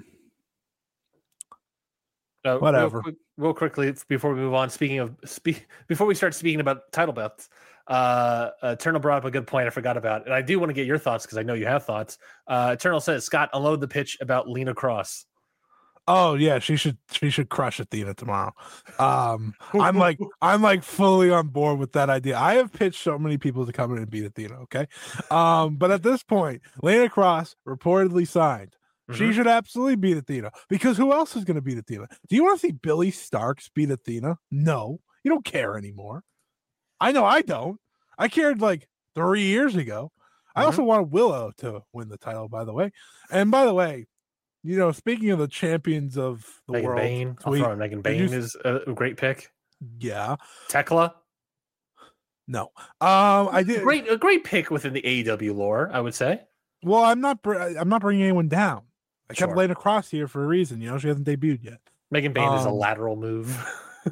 Whatever. Real quickly before we move on, before we start speaking about title belts, Eternal brought up a good point I forgot about, and I do want to get your thoughts because I know you have thoughts. Eternal says, Scott, unload the pitch about Lena Cross. Oh yeah, she should crush Athena tomorrow. I'm like fully on board with that idea. I have pitched so many people to come in and beat Athena, okay? But at this point, Lena Cross reportedly signed. She should absolutely beat Athena, because who else is going to beat Athena? Do you want to see Billy Starks beat Athena? No, you don't care anymore. I know I don't. I cared like 3 years ago. I also wanted Willow to win the title, by the way. And by the way, speaking of the champions of the Megan world, Bayne. Megan Bayne is a great pick. Yeah. Tekla. No. I did a great pick within the AEW lore, I would say. Well, I'm not bringing anyone down. I kept Lena Cross here for a reason. She hasn't debuted yet. Megan Bayne is a lateral move.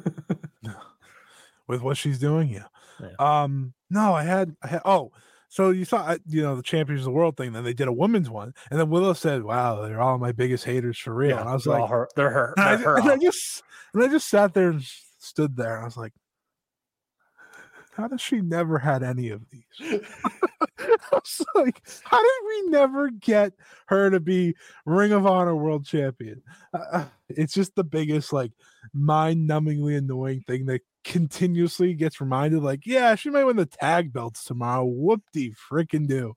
With what she's doing, yeah. No, I had. Oh, so you saw, the Champions of the World thing. Then they did a women's one, and then Willow said, "Wow, they're all my biggest haters for real." Yeah, and I was like, "They're her." And I just sat there and stood there, and I was like, "How does she never had any of these?" I was like, "How did we never get her to be Ring of Honor World Champion?" It's just the biggest, like, mind-numbingly annoying thing that continuously gets reminded, like, yeah, she might win the tag belts tomorrow. Whoop-de freaking do.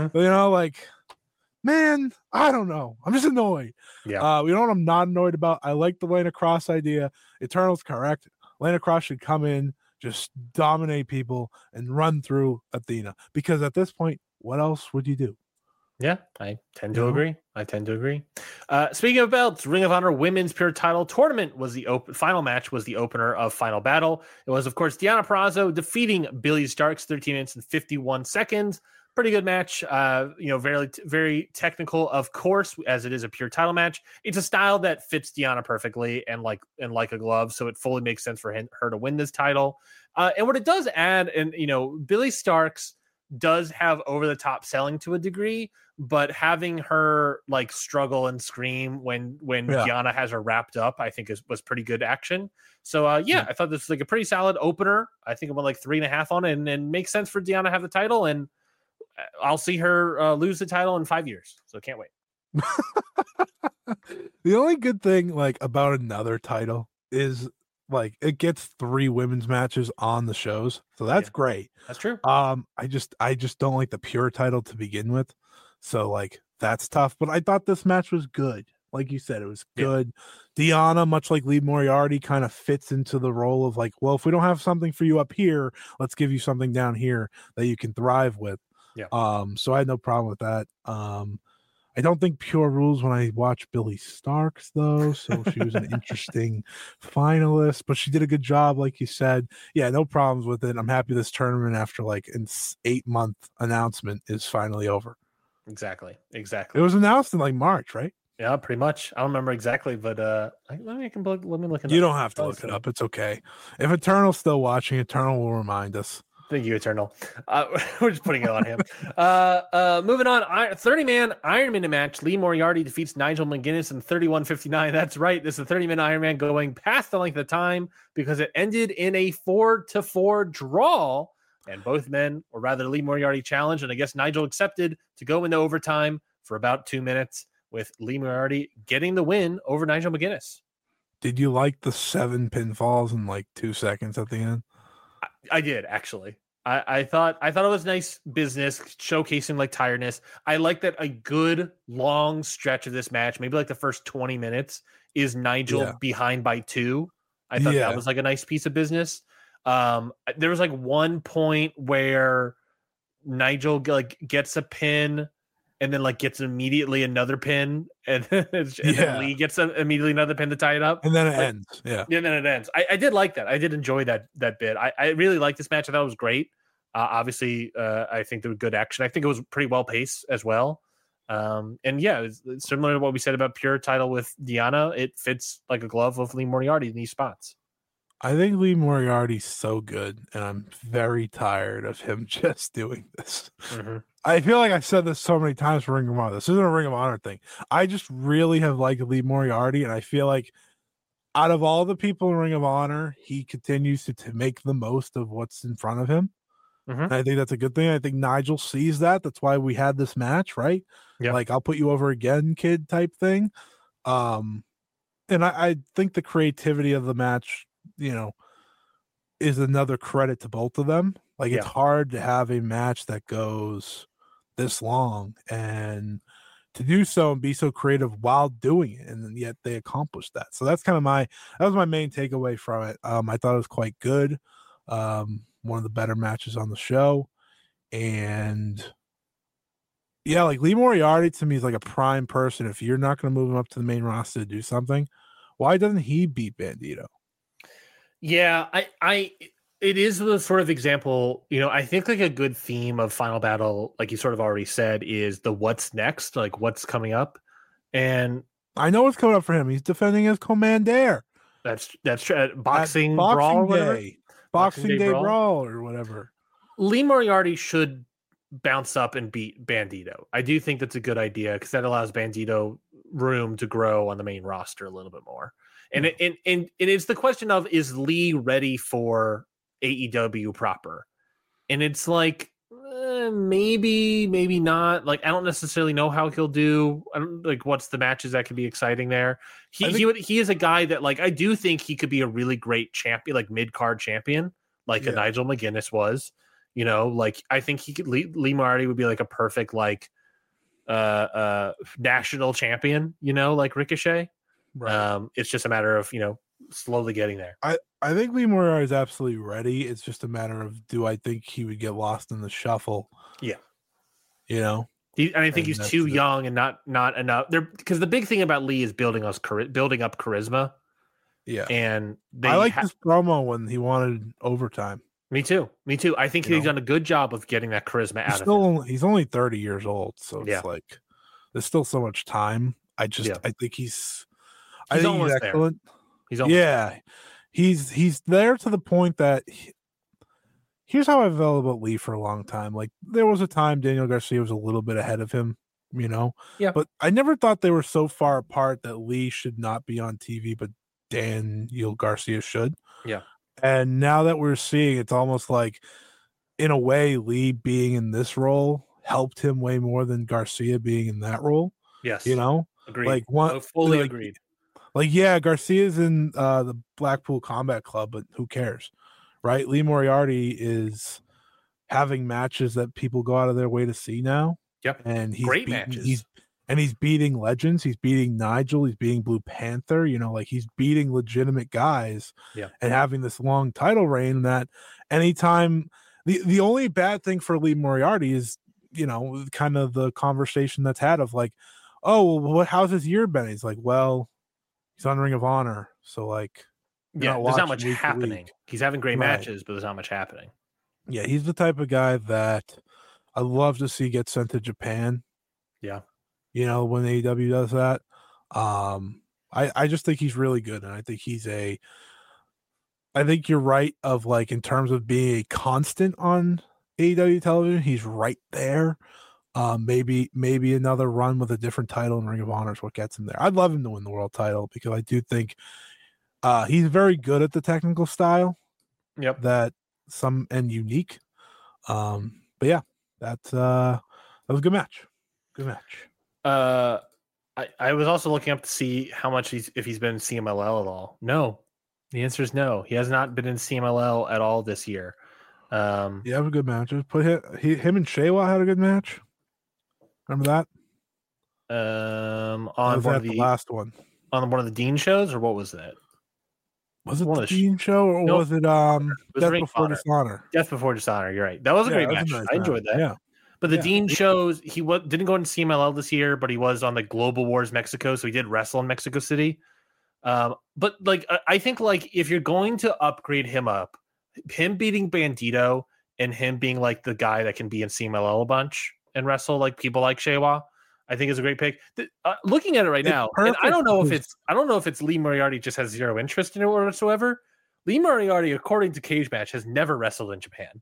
Man, I don't know. I'm just annoyed. Yeah. You know what I'm not annoyed about? I like the Lena Cross idea. Eternal's correct. Lena Cross should come in, just dominate people, and run through Athena. Because at this point, what else would you do? Yeah, I tend to agree. Speaking of belts, Ring of Honor Women's Pure Title Tournament was the final match, was the opener of Final Battle. It was, of course, Deonna Purrazzo defeating Billy Starks 13 minutes and 51 seconds. Pretty good match. Very, very technical, of course, as it is a pure title match. It's a style that fits Deonna perfectly and like a glove, so it fully makes sense for her to win this title. And what it does add, and Billy Starks does have over the top selling to a degree, but having her like struggle and scream when Deonna has her wrapped up, I think was pretty good action. So I thought this was like a pretty solid opener. I think it went like 3.5 on it, and makes sense for Deonna to have the title, and I'll see her lose the title in 5 years. So can't wait. The only good thing like about another title is like it gets 3 women's matches on the shows, so that's great. That's true. I just don't like the pure title to begin with, so like that's tough. But I thought this match was good. Like you said, it was good. Deonna, much like Lee Moriarty, kind of fits into the role of like, well, if we don't have something for you up here, let's give you something down here that you can thrive with. Yeah. So I had no problem with that. I I don't think Pure rules when I watch Billy Starks, though. So she was an interesting finalist, but she did a good job, like you said. Yeah, no problems with it. I'm happy this tournament, after like an 8-month announcement, is finally over. Exactly. It was announced in like March, right? Yeah, pretty much. I don't remember exactly, but let me look it up. You don't have to look it up. It's okay. If Eternal's still watching, Eternal will remind us. Thank you, Eternal. We're just putting it on him. Moving on, 30-man Ironman match. Lee Moriarty defeats Nigel McGuinness in 31:59. That's right. This is a 30-man Ironman going past the length of time because it ended in a 4-4 draw. And both men, or rather Lee Moriarty, challenged, and I guess Nigel accepted to go into overtime for about 2 minutes, with Lee Moriarty getting the win over Nigel McGuinness. Did you like the 7 pinfalls in like 2 seconds at the end? I did, actually. I thought it was nice business, showcasing like tiredness. I like that a good long stretch of this match, maybe like the first 20 minutes, is Nigel behind by 2. I thought that was like a nice piece of business. There was like one point where Nigel like gets a pin and then like gets immediately another pin, and then Lee gets immediately another pin to tie it up, and then it ends. Yeah, and then it ends. I did like that. I did enjoy that bit. I really liked this match. I thought it was great. Obviously, I think there was good action. I think it was pretty well paced as well. And yeah, it's similar to what we said about Pure title with Diana. It fits like a glove with Lee Moriarty in these spots. I think Lee Moriarty's so good, and I'm very tired of him just doing this. Mm-hmm. I feel like I've said this so many times for Ring of Honor. This isn't a Ring of Honor thing. I just really have liked Lee Moriarty, and I feel like out of all the people in Ring of Honor, he continues to make the most of what's in front of him. Mm-hmm. And I think that's a good thing. I think Nigel sees that. That's why we had this match, right? Yeah. Like, I'll put you over again, kid type thing. And I think the creativity of the match, is another credit to both of them. Like, it's hard to have a match that goes this long and to do so and be so creative while doing it, and yet they accomplished that. So that's kind of that was my main takeaway from it. I thought it was quite good. One of the better matches on the show. And yeah, like Lee Moriarty to me is like a prime person. If you're not going to move him up to the main roster to do something, why doesn't he beat Bandito? Yeah, it is the sort of example, I think like a good theme of Final Battle, like you sort of already said, is the what's next, like what's coming up. And I know what's coming up for him. He's defending his Commander. That's true. Boxing Brawl or whatever. Boxing Day Brawl or whatever. Lee Moriarty should bounce up and beat Bandito. I do think that's a good idea because that allows Bandito room to grow on the main roster a little bit more. And it's the question of, is Lee ready for AEW proper? And it's like maybe not. Like, I don't necessarily know how he'll do. I don't like what's the matches that could be exciting there. He is a guy that, like, I do think he could be a really great champion, like mid-card champion, like a Nigel McGuinness was. Like, I think he could. Lee Moriarty would be like a perfect like national champion. Like Ricochet. Right. It's just a matter of slowly getting there. I think Lee Moriarty is absolutely ready. It's just a matter of, do I think he would get lost in the shuffle? Yeah. I think he's too young and not enough. Because the big thing about Lee is building up charisma. Yeah. And I like this promo when he wanted overtime. Me too. I think he's done a good job of getting that charisma out of him. He's only 30 years old, so it's like there's still so much time. I think he's almost excellent. There. He's there to the point that here's how I felt about Lee for a long time. Like, there was a time Daniel Garcia was a little bit ahead of him, but I never thought they were so far apart that Lee should not be on TV, but Daniel Garcia should. Yeah. And now that we're seeing, it's almost like, in a way, Lee being in this role helped him way more than Garcia being in that role. Yes. Agreed. Like, fully agreed. Like, yeah, Garcia's in the Blackpool Combat Club, but who cares, right? Lee Moriarty is having matches that people go out of their way to see now. Yep. And he's great matches. He's beating legends. He's beating Nigel. He's beating Blue Panther. Like, he's beating legitimate guys. Yeah. And having this long title reign that anytime the only bad thing for Lee Moriarty is, kind of the conversation that's had of like, "Oh, well, how's his year been?" He's like, "Well, he's on Ring of Honor, so like, Yeah, there's not much watching week to happening. week." He's having great Right. matches, but there's not much happening. Yeah, he's the type of guy that I love to see get sent to Japan. Yeah. When AEW does that. I just think he's really good, and I think I think you're right of like in terms of being a constant on AEW television, he's right there. Maybe another run with a different title in Ring of Honor is what gets him there. I'd love him to win the world title because I do think he's very good at the technical style. Yep. And unique. But yeah, that was a good match. Good match. I was also looking up to see how much if he's been in CMLL at all. No, the answer is no. He has not been in CMLL at all this year. Yeah, it was a good match. Put him and Shewa had a good match. Remember that? On one of the last one. On one of the Dean shows, or what was that? Was it the Dean show, or was it Death Before Dishonor? Death Before Dishonor. You're right. That was a great match. I enjoyed that. Yeah. But the Dean shows, he didn't go into CMLL this year, but he was on the Global Wars Mexico, so he did wrestle in Mexico City. But like I think like if you're going to upgrade him beating Bandito and him being like the guy that can be in CMLL a bunch and wrestle like people like Shewa, I think is a great pick. Looking at it right now, and I don't know if it's Lee Moriarty just has zero interest in it whatsoever. Lee Moriarty, according to Cage Match, has never wrestled in Japan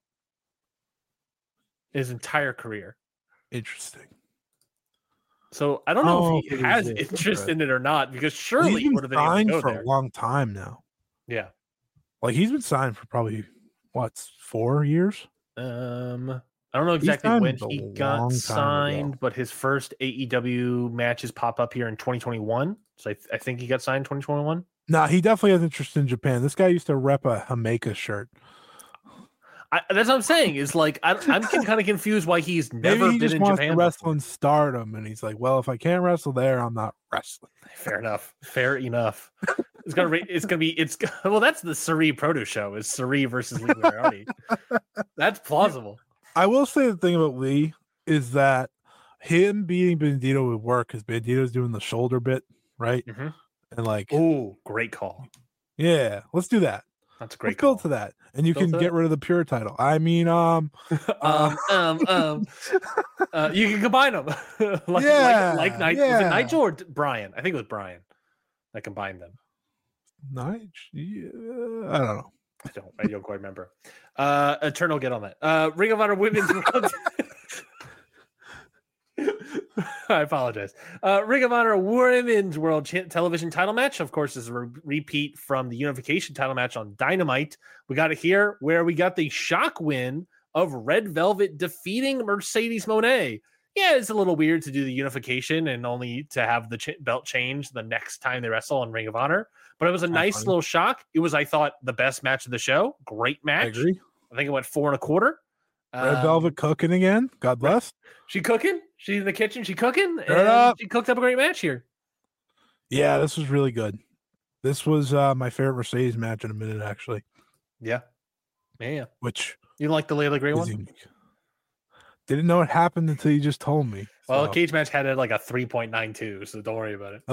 his entire career. Interesting. So I don't know if he has interest in it or not, because surely he would have been signed for a long time now. Yeah, like he's been signed for probably 4 years. I don't know exactly when he got signed, but his first AEW matches pop up here in 2021. So I think he got signed in 2021. Nah, he definitely has interest in Japan. This guy used to rep a Jamaica shirt. That's what I'm saying. Is like I'm kind of confused why he's never been in Japan. To wrestle in Stardom, and he's like, "Well, if I can't wrestle there, I'm not wrestling." Fair enough. It's gonna be. Well, that's the Suri Proto show. Is Suri versus Lee Moriarty? That's plausible. I will say the thing about Lee is that him beating Bandito would work because Bandito's doing the shoulder bit, right? Mm-hmm. And like, oh, great call. Yeah, let's do that. That's a great. Let's build to that, and you can get rid of the pure title. I mean, you can combine them. like Nigel. Was it Nigel or Brian? I think it was Brian that combined them. Nigel? Yeah, I don't know. I don't quite remember. Eternal, get on that. Ring of Honor Women's World. I apologize. Ring of Honor Women's World Television title match, of course, is a repeat from the Unification title match on Dynamite. We got it here where we got the shock win of Red Velvet defeating Mercedes Moné. Yeah, it's a little weird to do the Unification and only to have the belt change the next time they wrestle on Ring of Honor. But it was a nice little shock. It was, I thought, the best match of the show. Great match. I agree. I think it went 4 1/4. Red Velvet cooking again. God bless. She cooking. She's in the kitchen. She cooking. And she cooked up a great match here. Yeah, this was really good. This was my favorite Mercedes match in a minute, actually. Yeah. Yeah. Which you like the Layla Gray one? Unique. Didn't know it happened until you just told me. Well, Cage Match had it like a 3.92, so don't worry about it.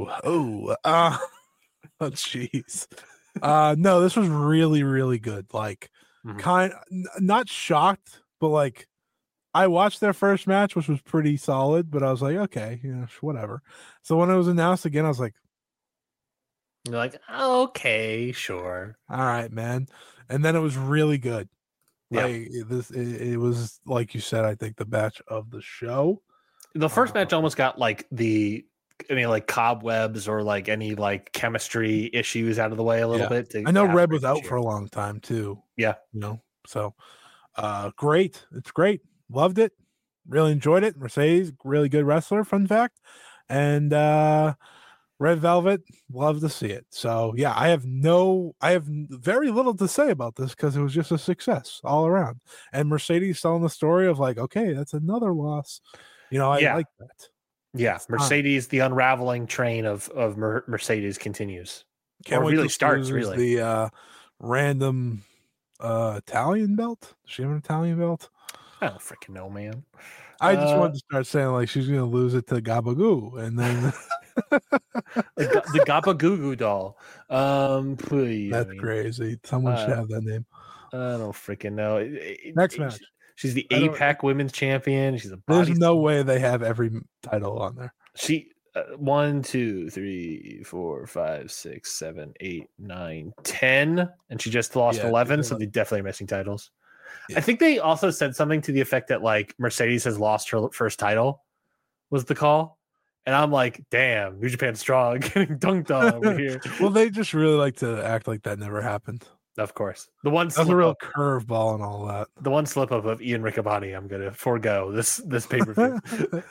Jeez. No, this was really, really good. Like, not shocked, but like, I watched their first match, which was pretty solid, but I was like, okay, whatever. So when it was announced again, I was like, you're like, okay, sure. All right, man. And then it was really good. Yeah. Like, it was, like you said, I think the match of the show. The first match almost got like any like cobwebs or like any like chemistry issues out of the way a little bit. I know Red was out for a long time too. Yeah. So great. It's great. Loved it. Really enjoyed it. Mercedes, really good wrestler, fun fact. And Red Velvet, love to see it. So yeah, I have very little to say about this because it was just a success all around. And Mercedes telling the story of like, okay, that's another loss. I like that. Yeah, Mercedes, the unraveling train of Mercedes continues. Can't wait really starts really. The random Italian belt. Does she have an Italian belt? I don't freaking know, man. I just wanted to start saying like she's gonna lose it to Gabagoo, and then the Gabagoo doll. that's crazy. Someone should have that name. I don't freaking know. Next match. She's the APAC Women's Champion. She's a There's no way they have every title on there. She 1, 2, 3, 4, 5, 6, 7, 8, 9, 10, and she just lost 11. So they definitely are missing titles. Yeah. I think they also said something to the effect that like Mercedes has lost her first title. Was the call? And I'm like, damn, New Japan strong, getting dunked on over here. Well, they just really like to act like that never happened. Of course. The one that's a real curveball and all that. The one slip up of Ian Riccaboni, I'm gonna forego this pay-per-view.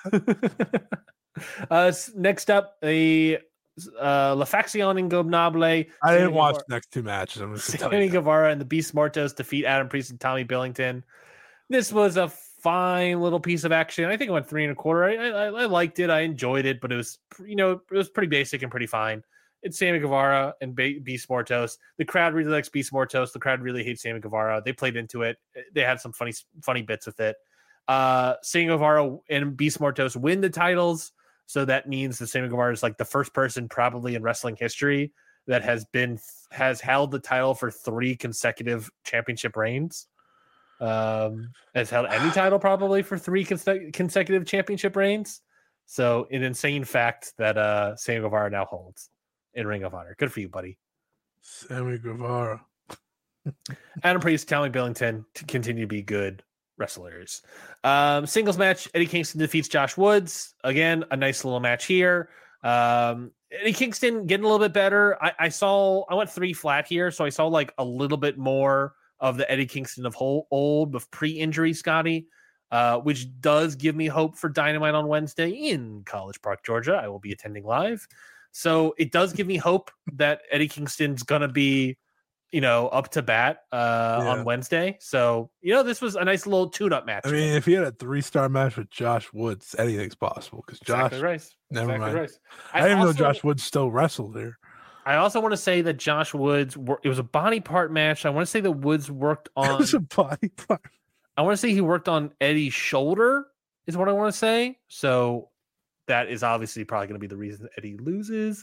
Next up, the La Facción Ingobernable. I didn't watch the next two matches. I'm just Sammy Guevara and the Beast Mortos defeat Adam Priest and Tommy Billington. This was a fine little piece of action. I think it went 3 1/4. I liked it. I enjoyed it, but it was it was pretty basic and pretty fine. It's Sammy Guevara and Beast Mortos. The crowd really likes Beast Mortos. The crowd really hates Sammy Guevara. They played into it. They had some funny bits with it. Sammy Guevara and Beast Mortos win the titles. So that means that Sammy Guevara is like the first person probably in wrestling history that has held the title for 3 consecutive championship reigns. Has held any title probably for 3 consecutive championship reigns. So an insane fact that Sammy Guevara now holds in Ring of Honor. Good for you, buddy. Sammy Guevara. Adam Priest, Tommy Billington to continue to be good wrestlers. Singles match, Eddie Kingston defeats Josh Woods. Again, a nice little match here. Eddie Kingston getting a little bit better. I went 3 flat here, so I saw like a little bit more of the Eddie Kingston of old with pre-injury Scotty, which does give me hope for Dynamite on Wednesday in College Park, Georgia. I will be attending live. So it does give me hope that Eddie Kingston's going to be, up to bat on Wednesday. So, this was a nice little tune-up match. I mean, if he had a 3-star match with Josh Woods, anything's possible. Because Josh, never mind. Right. I didn't know Josh Woods still wrestled there. I also want to say that Josh Woods, it was a body part match. I want to say that Woods worked on. It was a body part. I want to say he worked on Eddie's shoulder, is what I want to say. So that is obviously probably going to be the reason that Eddie loses.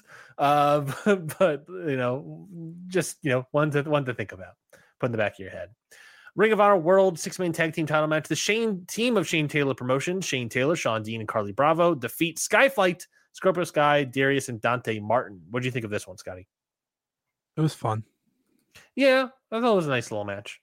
But just one to think about. Put in the back of your head. Ring of Honor World 6-man tag team title match. The team of Shane Taylor Promotions, Shane Taylor, Sean Dean, and Carly Bravo defeat Skyflight, Scorpio Sky, Darius, and Dante Martin. What do you think of this one, Scotty? It was fun. Yeah, I thought it was a nice little match.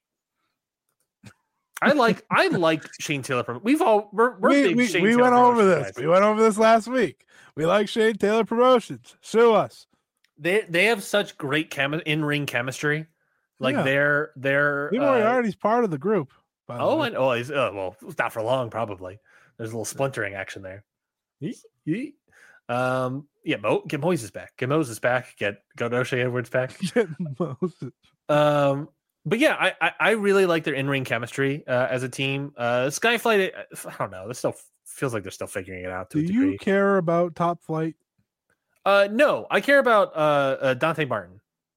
I like Shane Taylor. We went over this. Guys. We went over this last week. We like Shane Taylor Promotions. Sue us. They have such great in-ring chemistry. Like they're Moriarty's part of the group. He's it's not for long probably. There's a little splintering action there. Get Moises back. Get Moses back. Get O'Shea Edwards back. Get Moses. But yeah, I really like their in-ring chemistry as a team. Skyflight, I don't know. This still feels like they're still figuring it out. Do you care about Top Flight? No, I care about Dante Martin.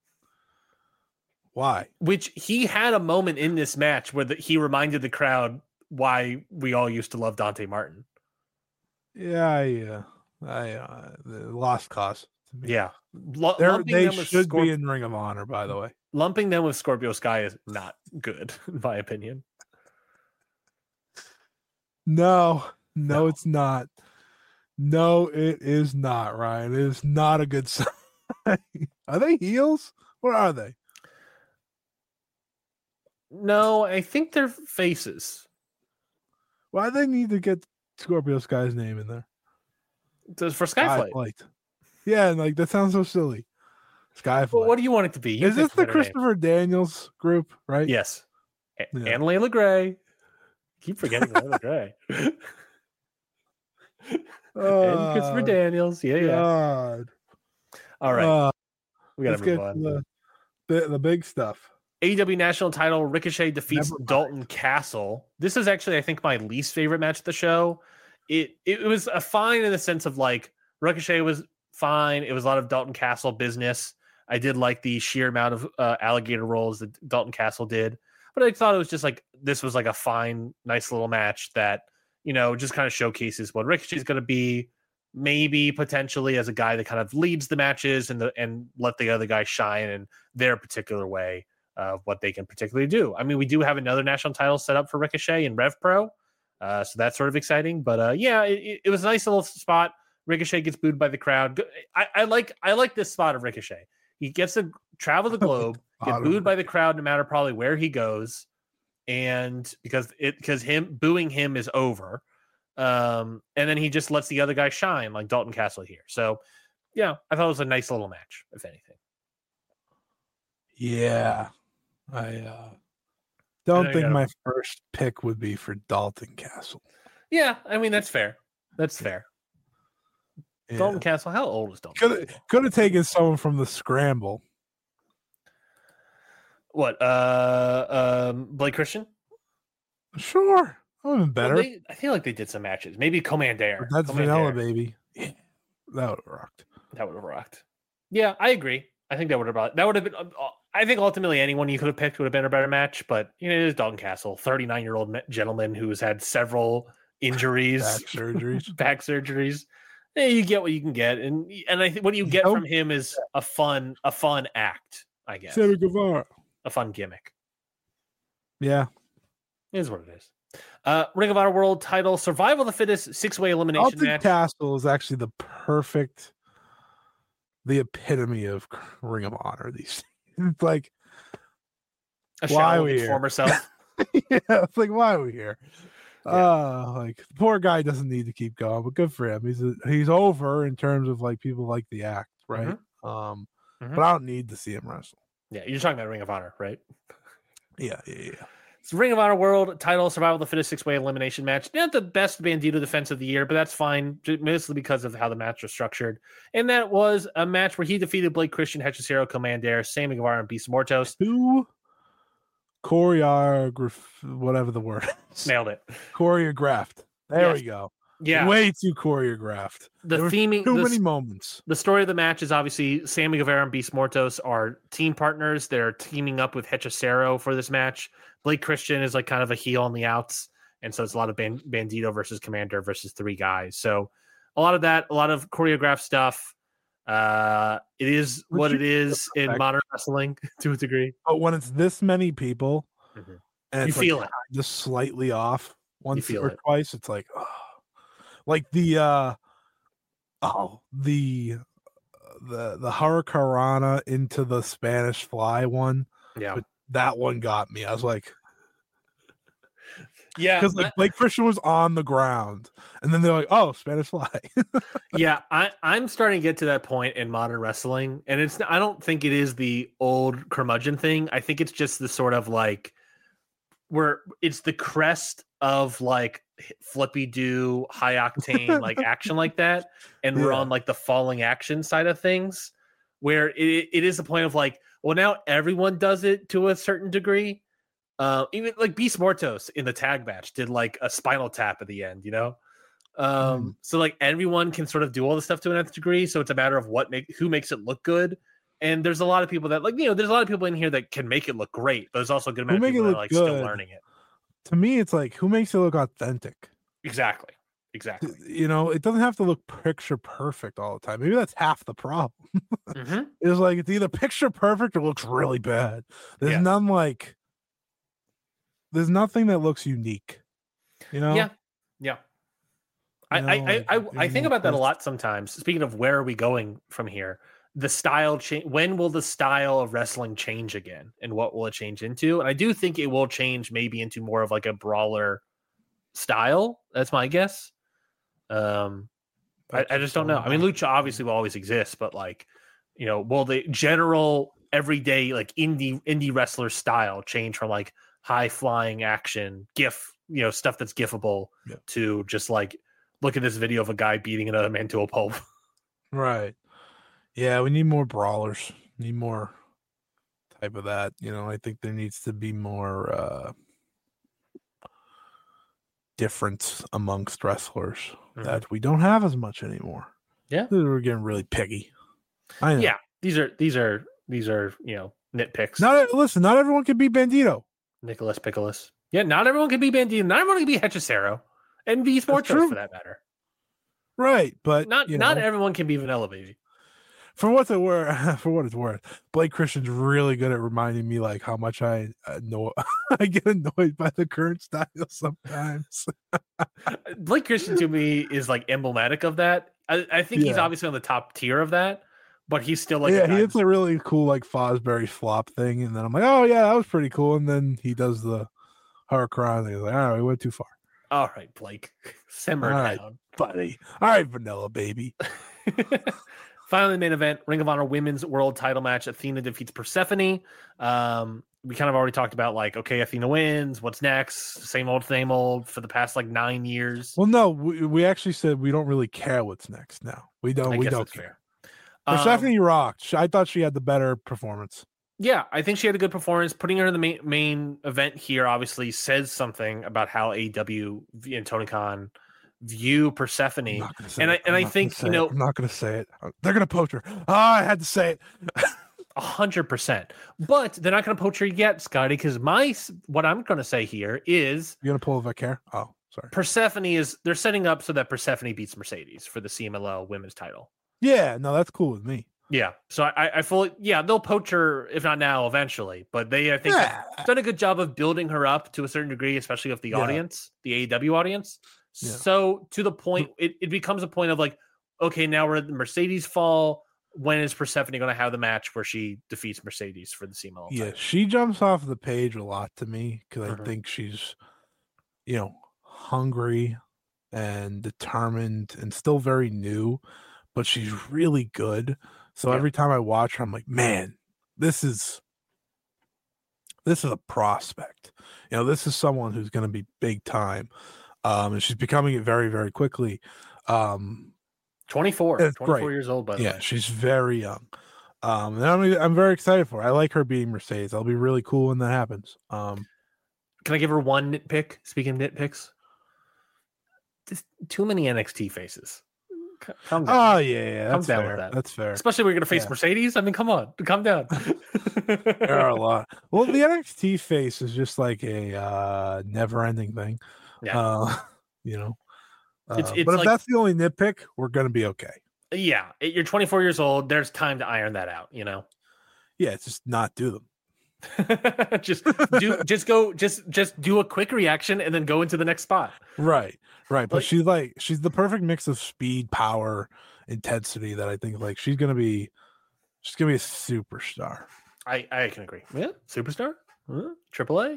Why? Which he had a moment in this match where he reminded the crowd why we all used to love Dante Martin. Yeah, I lost cause. Yeah, they should be in Ring of Honor, by the way. Lumping them with Scorpio Sky is not good, in my opinion. No, it's not. No, it is not, Ryan. It is not a good sign. Are they heels? What are they? No, I think they're faces. Why do they need to get Scorpio Sky's name in there? For Skyflight. Yeah, and that sounds so silly. Skyflight. Well, what do you want it to be? Is this the Christopher Daniels group, right? Yes. And Layla Gray. Keep forgetting Layla Gray. And Christopher Daniels. Yeah. God. All right. We got to move on. The big stuff. AEW National Title, Ricochet defeats Dalton Castle. This is actually, I think, my least favorite match of the show. It was a fine in the sense of Ricochet was fine. It was a lot of Dalton Castle business. I did like the sheer amount of alligator rolls that Dalton Castle did. But I thought it was just like this was like a fine, nice little match that, just kind of showcases what Ricochet's going to be, maybe potentially as a guy that kind of leads the matches and let the other guys shine in their particular way of what they can particularly do. I mean, we do have another national title set up for Ricochet in Rev Pro. So that's sort of exciting. But it was a nice little spot. Ricochet gets booed by the crowd. I like this spot of Ricochet. He gets to travel the globe, get booed by the crowd no matter probably where he goes. And because him booing him is over. And then he just lets the other guy shine like Dalton Castle here. So yeah, I thought it was a nice little match, if anything. Yeah. I don't think my first pick would be for Dalton Castle. Yeah, I mean that's fair. That's fair. Yeah. Dalton Castle, how old is Dalton? Could have taken someone from the Scramble. What? Blake Christian? Sure. That would have been better. Well, I feel like they did some matches. Maybe Commander. That's Vanilla Baby. Yeah. That would have rocked. That would have rocked. Yeah, I agree. I think that would have been. I think ultimately anyone you could have picked would have been a better match, but it is Dalton Castle, 39-year-old gentleman who's had several injuries, back surgeries. Yeah, you get what you can get, and I think what you get from him is a fun act, I guess. Sammy Guevara. A fun gimmick. Yeah, it is what it is. Ring of Honor World Title, Survival of the Fittest 6-way elimination match. Castle is actually the epitome of Ring of Honor. These it's like why are we here? Former self. Yeah, it's like why are we here? Like the poor guy doesn't need to keep going, but good for him. He's over in terms of like people like the act, right? But I don't need to see him wrestle. Yeah, you're talking about Ring of Honor, right? Yeah. It's Ring of Honor World Title Survival of the Fittest 6-way elimination match. Not the best Bandito defense of the year, but that's fine, mostly because of how the match was structured. And that was a match where he defeated Blake Christian, Hechicero, Commander, Sammy Guevara, and Beast Mortos. Who whatever the word is. Nailed it. Choreographed. There we go. Yeah. Way too choreographed. Many moments. The story of the match is obviously Sammy Guevara and Beast Mortos are team partners. They're teaming up with Hechicero for this match. Blake Christian is like kind of a heel on the outs. And so it's a lot of Bandito versus Commander versus three guys. So a lot of that, a lot of choreographed stuff. It is what it is in modern wrestling to a degree. But when it's this many people and you feel it just slightly off once or twice, it's like, like the Hurricanrana into the Spanish Fly one. Yeah. But that one got me. I was like, yeah, because like Blake Christian was on the ground, and then they're like, "Oh, Spanish Fly." Yeah, I'm starting to get to that point in modern wrestling, and I don't think it is the old curmudgeon thing. I think it's just the sort of like where it's the crest of like flippy do high octane like action like that, and we're on like the falling action side of things, where it is the point of like, well, now everyone does it to a certain degree. Even like Beast Mortos in the tag match did like a spinal tap at the end, so like everyone can sort of do all the stuff to an nth degree. So it's a matter of who makes it look good. And there's a lot of people that like, there's a lot of people in here that can make it look great, but there's also a good amount of people that are like still learning it. To me, it's like, who makes it look authentic? Exactly. It doesn't have to look picture perfect all the time. Maybe that's half the problem. It's like, it's either picture perfect or looks really bad. There's there's nothing that looks unique, Yeah. I think about that a lot sometimes. Speaking of where are we going from here, the style change. When will the style of wrestling change again, and what will it change into? And I do think it will change maybe into more of like a brawler style. That's my guess. I just don't know. I mean, lucha obviously will always exist, but like, will the general everyday like indie wrestler style change from like high flying action stuff that's gifable to just like, look at this video of a guy beating another man to a pulp. Right. Yeah, we need more brawlers. Need more type of that. I think there needs to be more difference amongst wrestlers that we don't have as much anymore. Yeah. We're getting really picky. I know. Yeah. These are nitpicks. Not everyone can be Bandito. Nicholas Pickles. Yeah, not everyone can be Bandito. Not everyone can be Hechicero. And be Sportos true. for that matter. Right, but Not everyone can be Vanilla Baby. For what it's worth, Blake Christian's really good at reminding me like how much I get annoyed by the current style sometimes. Blake Christian to me is like emblematic of that. I think he's obviously on the top tier of that, but he's still like he hits a really cool like Fosbury flop thing, and then I'm like, oh yeah, that was pretty cool. And then he does the hurricane, and he's like, all right, we went too far. All right, Blake, simmer down, buddy. All right, Vanilla Baby. Finally, the main event, Ring of Honor Women's World Title match. Athena defeats Persephone. We kind of already talked about like, okay, Athena wins. What's next? Same old for the past like 9 years. Well, no, we actually said we don't really care what's next now. We don't care. Persephone rocked. I thought she had the better performance. Yeah, I think she had a good performance. Putting her in the main event here obviously says something about how AEW and Tony Khan view Persephone. I think, you know, I'm not going to say it. They're going to poach her. I had to say it. 100%. But they're not going to poach her yet, Scotty, because what I'm going to say here is you're going to pull a Vicaire? Oh, sorry. Persephone they're setting up so that Persephone beats Mercedes for the CMLL women's title. Yeah, no, that's cool with me. Yeah, so I fully, they'll poach her, if not now, eventually. But I think, have done a good job of building her up to a certain degree, especially with the audience, the AEW audience. Yeah. So to the point, it becomes a point of like, okay, now we're at the Mercedes fall. When is Persephone going to have the match where she defeats Mercedes for the CMLL title? Yeah, she jumps off the page a lot to me because I think she's, hungry and determined and still very new, but she's really good. So every time I watch her, I'm like, man, this is a prospect. This is someone who's going to be big time. And she's becoming it very, very quickly. 24 years old, by the way. Yeah, she's very young. And I'm very excited for her. I like her beating Mercedes. That'll be really cool when that happens. Can I give her one nitpick? Speaking of nitpicks, just too many NXT faces. Calm down. Oh yeah, that's fair. With that. That's fair. Especially we're going to face Mercedes. I mean, come on, calm down. There are a lot. Well, the NXT face is just like a never-ending thing. Yeah. But if that's the only nitpick, we're going to be okay. Yeah, you're 24 years old. There's time to iron that out. Yeah, it's just not do them. just do a quick reaction and then go into the next spot. Right. But she's the perfect mix of speed, power, intensity that I think like she's gonna be a superstar. I can agree. Yeah, superstar, AAA.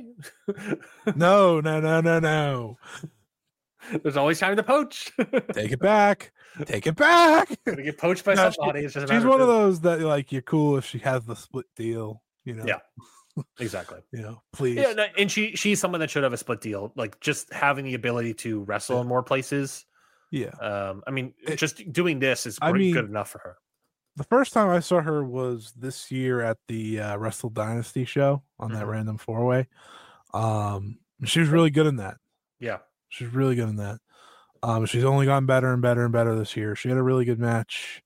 No. There's always time to poach. Take it back. Gonna get poached by somebody. She's one of those that like you're cool if she has the split deal. Yeah. Exactly. Please. Yeah, and she's someone that should have a split deal, like just having the ability to wrestle in more places. Yeah. Just doing this is good enough for her. The first time I saw her was this year at the Wrestle Dynasty show on that random 4-way. She was really good in that. Yeah. She's really good in that. She's only gotten better and better and better this year. She had a really good match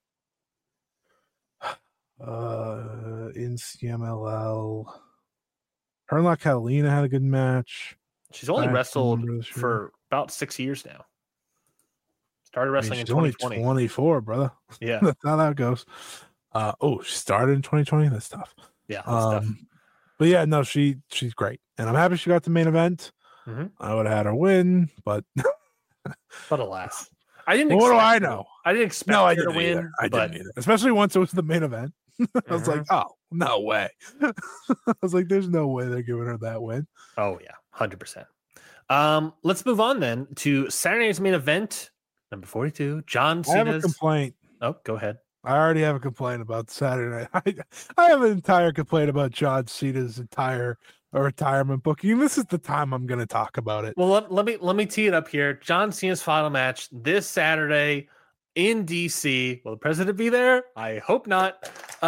in CMLL. Her and La Catalina had a good match. She's only wrestled for about 6 years now. Started wrestling in 2020. Only 24, brother. Yeah. That's how that goes. She started in 2020? That's tough. Yeah, that's tough. But yeah, no, she's great. And I'm happy she got the main event. Mm-hmm. I would have had her win, but alas. I didn't what do I know? I didn't expect her to win. I didn't either. Especially once it was the main event. I was like, oh, no way. I was like, there's no way they're giving her that win. Oh, yeah, 100%. Let's move on then to Saturday's main event, number 42, John Cena's. I have a complaint. Oh, go ahead. I already have a complaint about Saturday night. I have an entire complaint about John Cena's entire retirement booking. This is the time I'm going to talk about it. Well, let me tee it up here. John Cena's final match this Saturday in DC. Will the president be there? I hope not.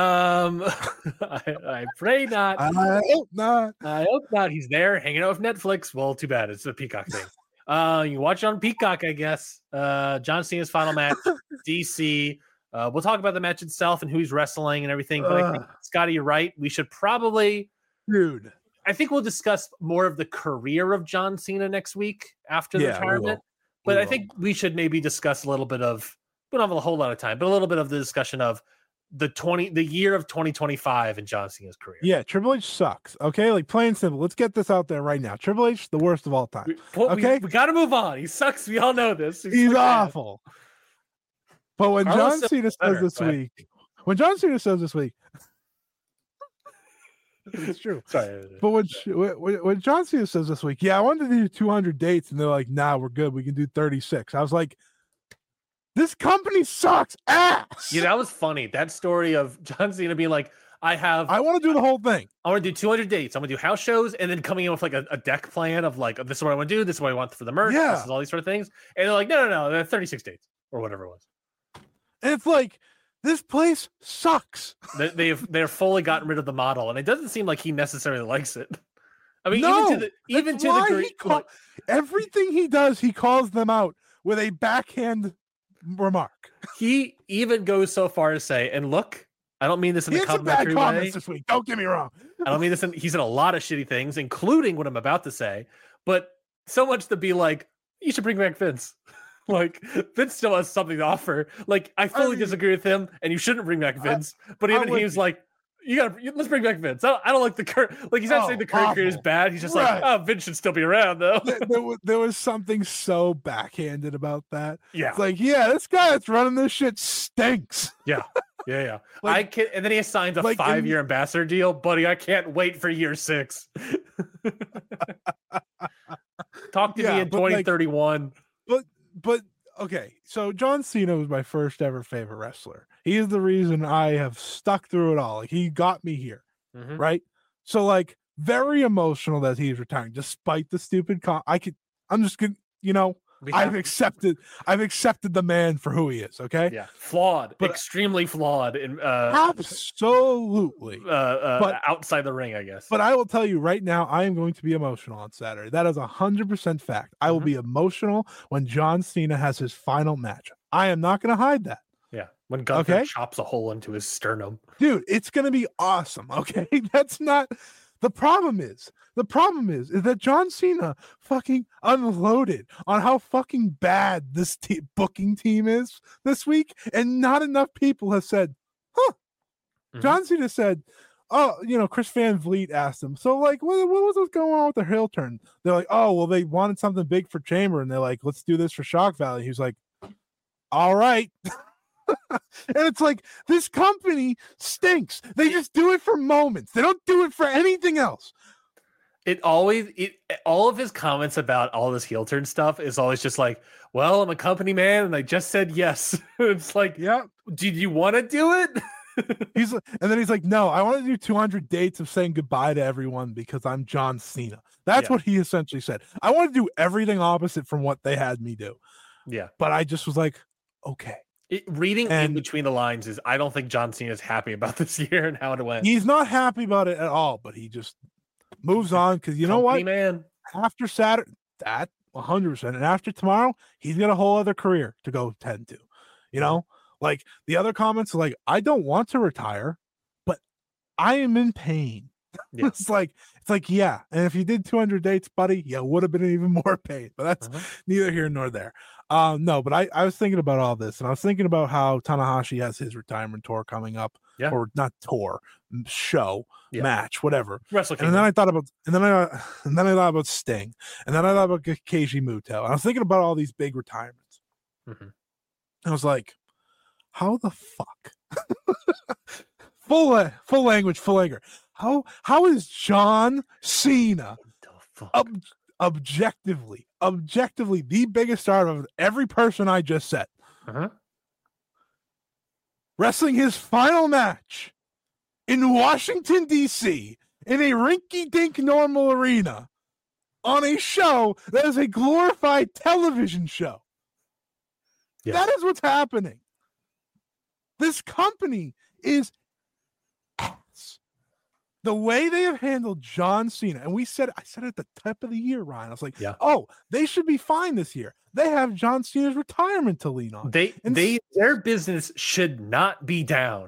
I pray not. I hope not. I hope not. He's there hanging out with Netflix. Well, too bad. It's a Peacock thing. You can watch it on Peacock, I guess. John Cena's final match, DC. We'll talk about the match itself and who he's wrestling and everything. But I think, Scotty, you're right. We should probably, dude. I think we'll discuss more of the career of John Cena next week after the Yeah, we retirement. will. But We I think we should maybe discuss a little bit of, we don't have a whole lot of time, but a little bit of the discussion of the year of 2025 in John Cena's career. Yeah, Triple H sucks. Okay, like plain and simple. Let's get this out there right now. Triple H, the worst of all time. Okay, we got to move on. He sucks. We all know this. He's so bad. awful. But when Carlos John Cena says better, this go ahead. week, when John Cena says this week, it's true. Sorry. But when John Cena says this week, yeah, I wanted to do 200 dates, and they're like, nah, we're good. We can do 36. I was like, this company sucks ass. Yeah, that was funny. That story of John Cena being like, I want to do the whole thing. to do 200 dates. I'm going to do house shows and then coming in with like a deck plan of like, this is what I want to do. This is what I want for the merch. Yeah. This is all these sort of things. And they're like, no, they're 36 dates or whatever it was. And it's like, this place sucks. They're fully gotten rid of the model. And it doesn't seem like he necessarily likes it. I mean, No, even to why the he everything he does, he calls them out with a backhand remark. He even goes so far as say, and look, I don't mean this in He a had some bad complimentary way. comments this week. Don't get me wrong. I don't mean this he's in a lot of shitty things, including what I'm about to say, but so much to be like, you should bring back Vince. Like, Vince still has something to offer. Like, I fully disagree with him, and you shouldn't bring back Vince. But even he was like, let's bring back Vince. I don't like the current, like, he's not saying the current career is bad. He's just like, oh, Vince should still be around, though. There was something so backhanded about that. Yeah. It's like, yeah, this guy that's running this shit stinks. Yeah. Like, and then he signs a like 5-year ambassador deal, buddy. I can't wait for year 6. Talk to me in 2031. But okay, so John Cena was my first ever favorite wrestler. He is the reason I have stuck through it all. Like, he got me here, right? So, like, very emotional that he's retiring, despite the stupid. I'm just gonna, I've accepted the man for who he is. Okay, yeah, flawed, but extremely flawed, in absolutely, but outside the ring, I guess. But I will tell you right now, I am going to be emotional on Saturday. That is 100% fact. I will be emotional when John Cena has his final match. I am not going to hide that. Yeah, when Gunther chops a hole into his sternum, dude, it's going to be awesome. Okay, that's not. The problem is that John Cena fucking unloaded on how fucking bad this booking team is this week, and not enough people have said, huh. John Cena said, oh, Chris Van Vliet asked him, so, like, what was going on with the heel turn? They're like, oh, well, they wanted something big for Chamber, and they're like, let's do this for Shock Valley. He was like, all right. And it's like, this company stinks. They just do it for moments. They don't do it for anything else. All of his comments about all this heel turn stuff is always just like, well, I'm a company man and I just said yes. It's like, yeah, did you want to do it? And then he's like, no, I want to do 200 dates of saying goodbye to everyone because I'm John Cena. That's what he essentially said. I want to do everything opposite from what they had me do. Yeah. But I just was like, okay. Reading in between the lines is, I don't think John Cena is happy about this year and how it went. He's not happy about it at all, but he just moves on because you know what? Man. After Saturday, that 100%. And after tomorrow, he's got a whole other career to go tend to. Like, the other comments are like, I don't want to retire, but I am in pain. Yeah. It's like, yeah. And if you did 200 dates, buddy, you would have been even more pain. But that's neither here nor there. No, but I was thinking about all this, and I was thinking about how Tanahashi has his retirement tour coming up, or not tour, show, match, whatever. Wrestle Kingdom. And then I thought about Sting, and then I thought about Keiji Muto. And I was thinking about all these big retirements. I was like, how the fuck? full language, full anger. How is John Cena objectively the biggest star of every person I just said, wrestling his final match in Washington, D.C. in a rinky-dink normal arena on a show that is a glorified television show? Yes. That is what's happening. This company is ass. The way they have handled John Cena, and I said at the top of the year, Ryan, I was like, oh, they should be fine this year. They have John Cena's retirement to lean on. Their business should not be down.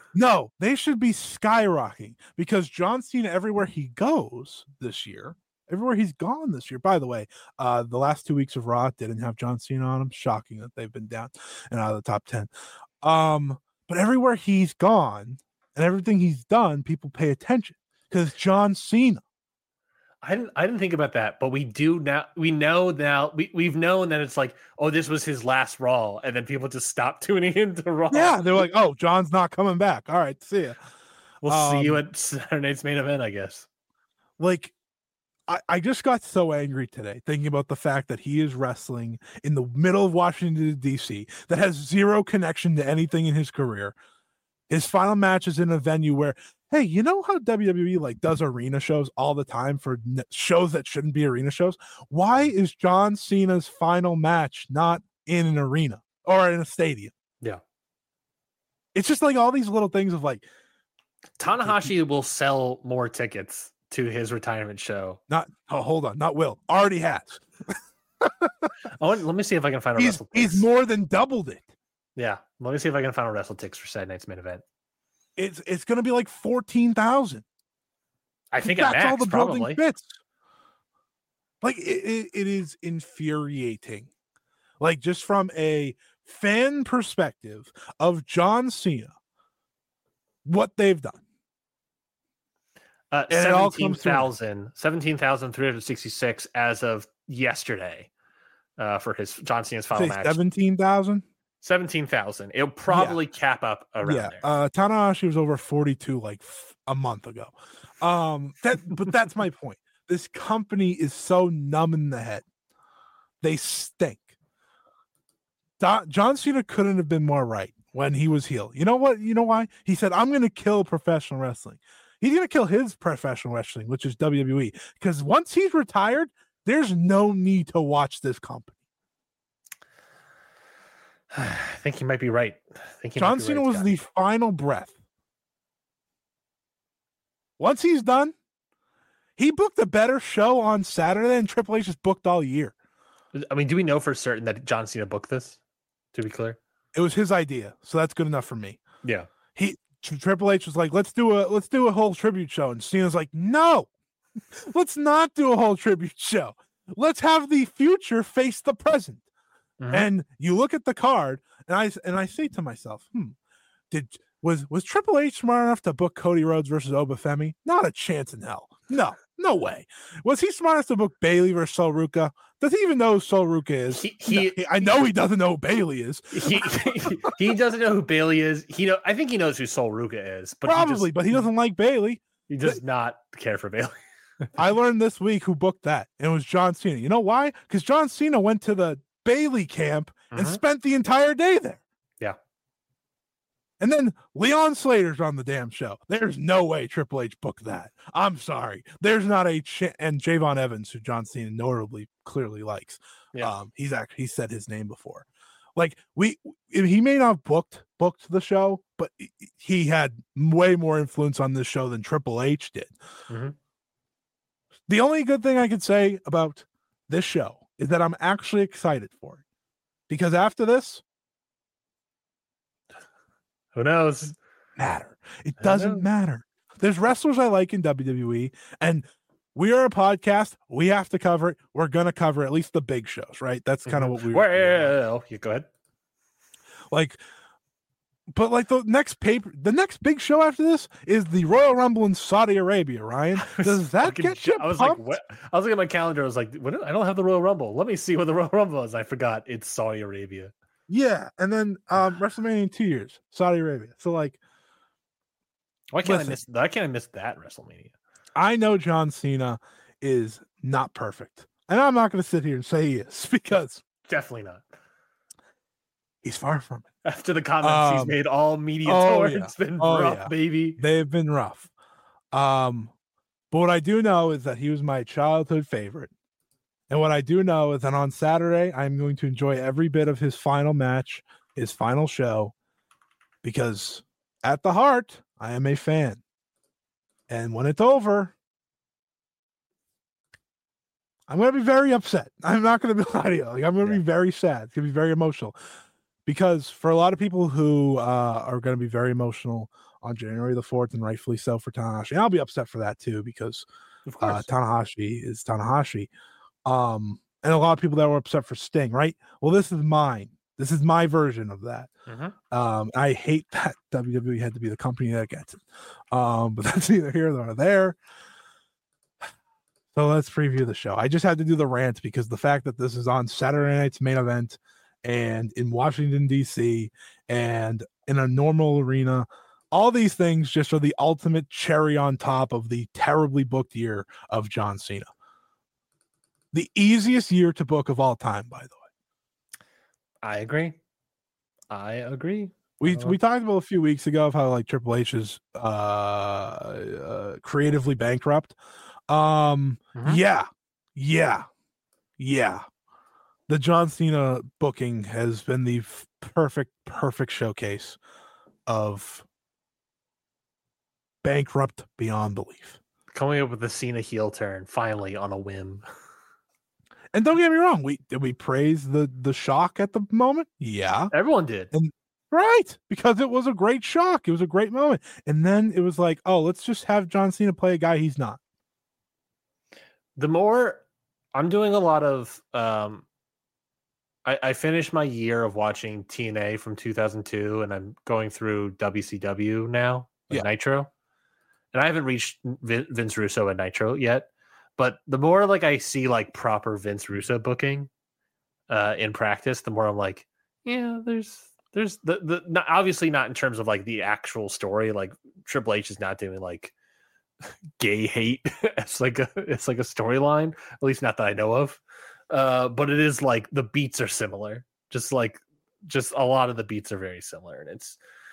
No, they should be skyrocketing because John Cena, everywhere he goes this year, everywhere he's gone this year. By the way, the last 2 weeks of Raw didn't have John Cena on them. Shocking that they've been down and out of the top 10. But everywhere he's gone and everything he's done, people pay attention because John Cena. I didn't think about that, but we do now. We've known that it's like, oh, this was his last Raw, and then people just stop tuning into Raw. Yeah, they're like, oh, John's not coming back. All right, see ya. We'll see you at Saturday Night's Main Event, I guess. Like, I just got so angry today thinking about the fact that he is wrestling in the middle of Washington, D.C. that has zero connection to anything in his career. His final match is in a venue where, hey, you know how WWE like does arena shows all the time for shows that shouldn't be arena shows? Why is John Cena's final match not in an arena or in a stadium? Yeah. It's just like all these little things of like, Tanahashi will sell more tickets to his retirement show. Hold on, not will. Already has. Let me see if I can find a WrestleTix. He's more than doubled it. Yeah, let me see if I can find a WrestleTix for Saturday Night's Main Event. It's going to be like 14,000. I think that's at max, all the probably. building fits. Like it is infuriating. Like just from a fan perspective of John Cena, what they've done. 17,366 as of yesterday for his John Cena's final match. 17,000? 17,000. It'll probably cap up around there. Tanahashi was over 42 like a month ago. But that's my point. This company is so numb in the head. They stink. John Cena couldn't have been more right when he was heel. You know what? You know why? He said, I'm going to kill professional wrestling. He's going to kill his professional wrestling, which is WWE. Because once he's retired, there's no need to watch this company. I think he might be right. John Cena was the final breath. Once he's done, he booked a better show on Saturday than Triple H has booked all year. I mean, do we know for certain that John Cena booked this? To be clear, it was his idea, so that's good enough for me. Yeah. Triple H was like, let's do a whole tribute show, and Cena's like, no, let's not do a whole tribute show. Let's have the future face the present. Mm-hmm. And you look at the card, and I say to myself, was Triple H smart enough to book Cody Rhodes versus Obafemi? Not a chance in hell. No way. Was he smart enough to book Bayley versus Sol Ruca? Does he even know who Sol Ruca is? I know he doesn't know who Bayley is. He doesn't know who Bayley is. I think he knows who Sol Ruca is, but but he doesn't like Bayley. He does not care for Bayley. I learned this week who booked that, and it was John Cena. You know why? Because John Cena went to the Bayley camp and spent the entire day there. Yeah. And then Leon Slater's on the damn show. There's no way Triple H booked that. I'm sorry. There's not and Javon Evans, who John Cena notably clearly likes. Yeah. He said his name before. Like he may not have booked the show, but he had way more influence on this show than Triple H did. Mm-hmm. The only good thing I could say about this show is that I'm actually excited for it, because after this, who knows? It doesn't matter. There's wrestlers I like in WWE, and we are a podcast. We have to cover it. We're going to cover at least the big shows, right? That's kind of what we were. You go ahead. But the next big show after this is the Royal Rumble in Saudi Arabia, Ryan. Does that get you pumped? Like, what? I was looking at my calendar. I was like, I don't have the Royal Rumble. Let me see what the Royal Rumble is. I forgot. It's Saudi Arabia. Yeah, and then WrestleMania in 2 years, Saudi Arabia. So why can't I miss that WrestleMania? I know John Cena is not perfect, and I'm not going to sit here and say he is, because definitely not. He's far from it. After the comments he's made all media tours, it's been rough, baby. They've been rough. But what I do know is that he was my childhood favorite. And what I do know is that on Saturday, I'm going to enjoy every bit of his final match, his final show, because at the heart, I am a fan. And when it's over, I'm going to be very upset. I'm not going to be lying to you. I'm going to be very sad. It's going to be very emotional. Because for a lot of people who are going to be very emotional on January the 4th, and rightfully so for Tanahashi. And I'll be upset for that too, because Of course. Tanahashi is Tanahashi. And a lot of people that were upset for Sting, right? Well, this is mine. This is my version of that. I hate that WWE had to be the company that gets it. But that's neither here nor there. So let's preview the show. I just had to do the rant because the fact that this is on Saturday night's main event and in Washington, D.C., and in a normal arena, all these things just are the ultimate cherry on top of the terribly booked year of John Cena. The easiest year to book of all time, by the way. I agree. We talked about a few weeks ago of how like Triple H is creatively bankrupt. Yeah. The John Cena booking has been the perfect showcase of bankrupt beyond belief. Coming up with the Cena heel turn finally on a whim. And don't get me wrong, did we praise the shock at the moment? Yeah, everyone did. And right, because it was a great shock. It was a great moment. And then it was like, oh, let's just have John Cena play a guy he's not. The more I'm doing a lot of I finished my year of watching TNA from 2002, and I'm going through WCW now, Nitro. And I haven't reached Vince Russo at Nitro yet, but the more like I see like proper Vince Russo booking in practice, the more I'm like, yeah, there's the not, obviously not in terms of like the actual story. Like Triple H is not doing like gay hate it's like a storyline, at least not that I know of. But it is like the beats are similar. Just a lot of the beats are very similar, and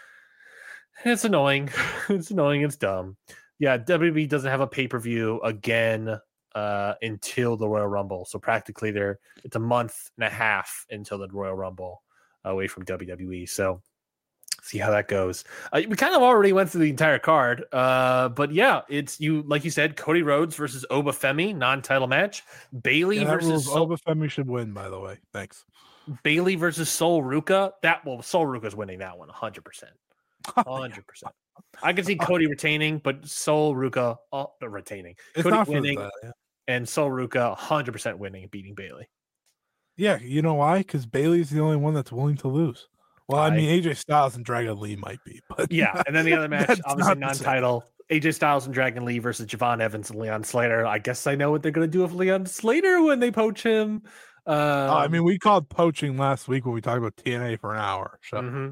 it's annoying. It's annoying. It's dumb. Yeah, WWE doesn't have a pay-per-view again until the Royal Rumble. So practically it's a month and a half until the Royal Rumble away from WWE. So see how that goes. We kind of already went through the entire card. But yeah, it's like you said, Cody Rhodes versus Oba Femi, non-title match. Bailey versus Oba Femi should win, by the way. Thanks. Bailey versus Sol Ruka. Sol Ruka's winning that one 100%. 100%. I can see Cody retaining, but Sol Ruka retaining. It's Cody not winning, yeah. And Sol Ruka 100% winning and beating Bailey. Yeah, you know why? Because Bailey's the only one that's willing to lose. Well, I mean, AJ Styles and Dragon Lee might be, but yeah. And then the other match, obviously non-title, AJ Styles and Dragon Lee versus Javon Evans and Leon Slater. I guess I know what they're going to do with Leon Slater when they poach him. I mean, we called poaching last week when we talked about TNA for an hour. So,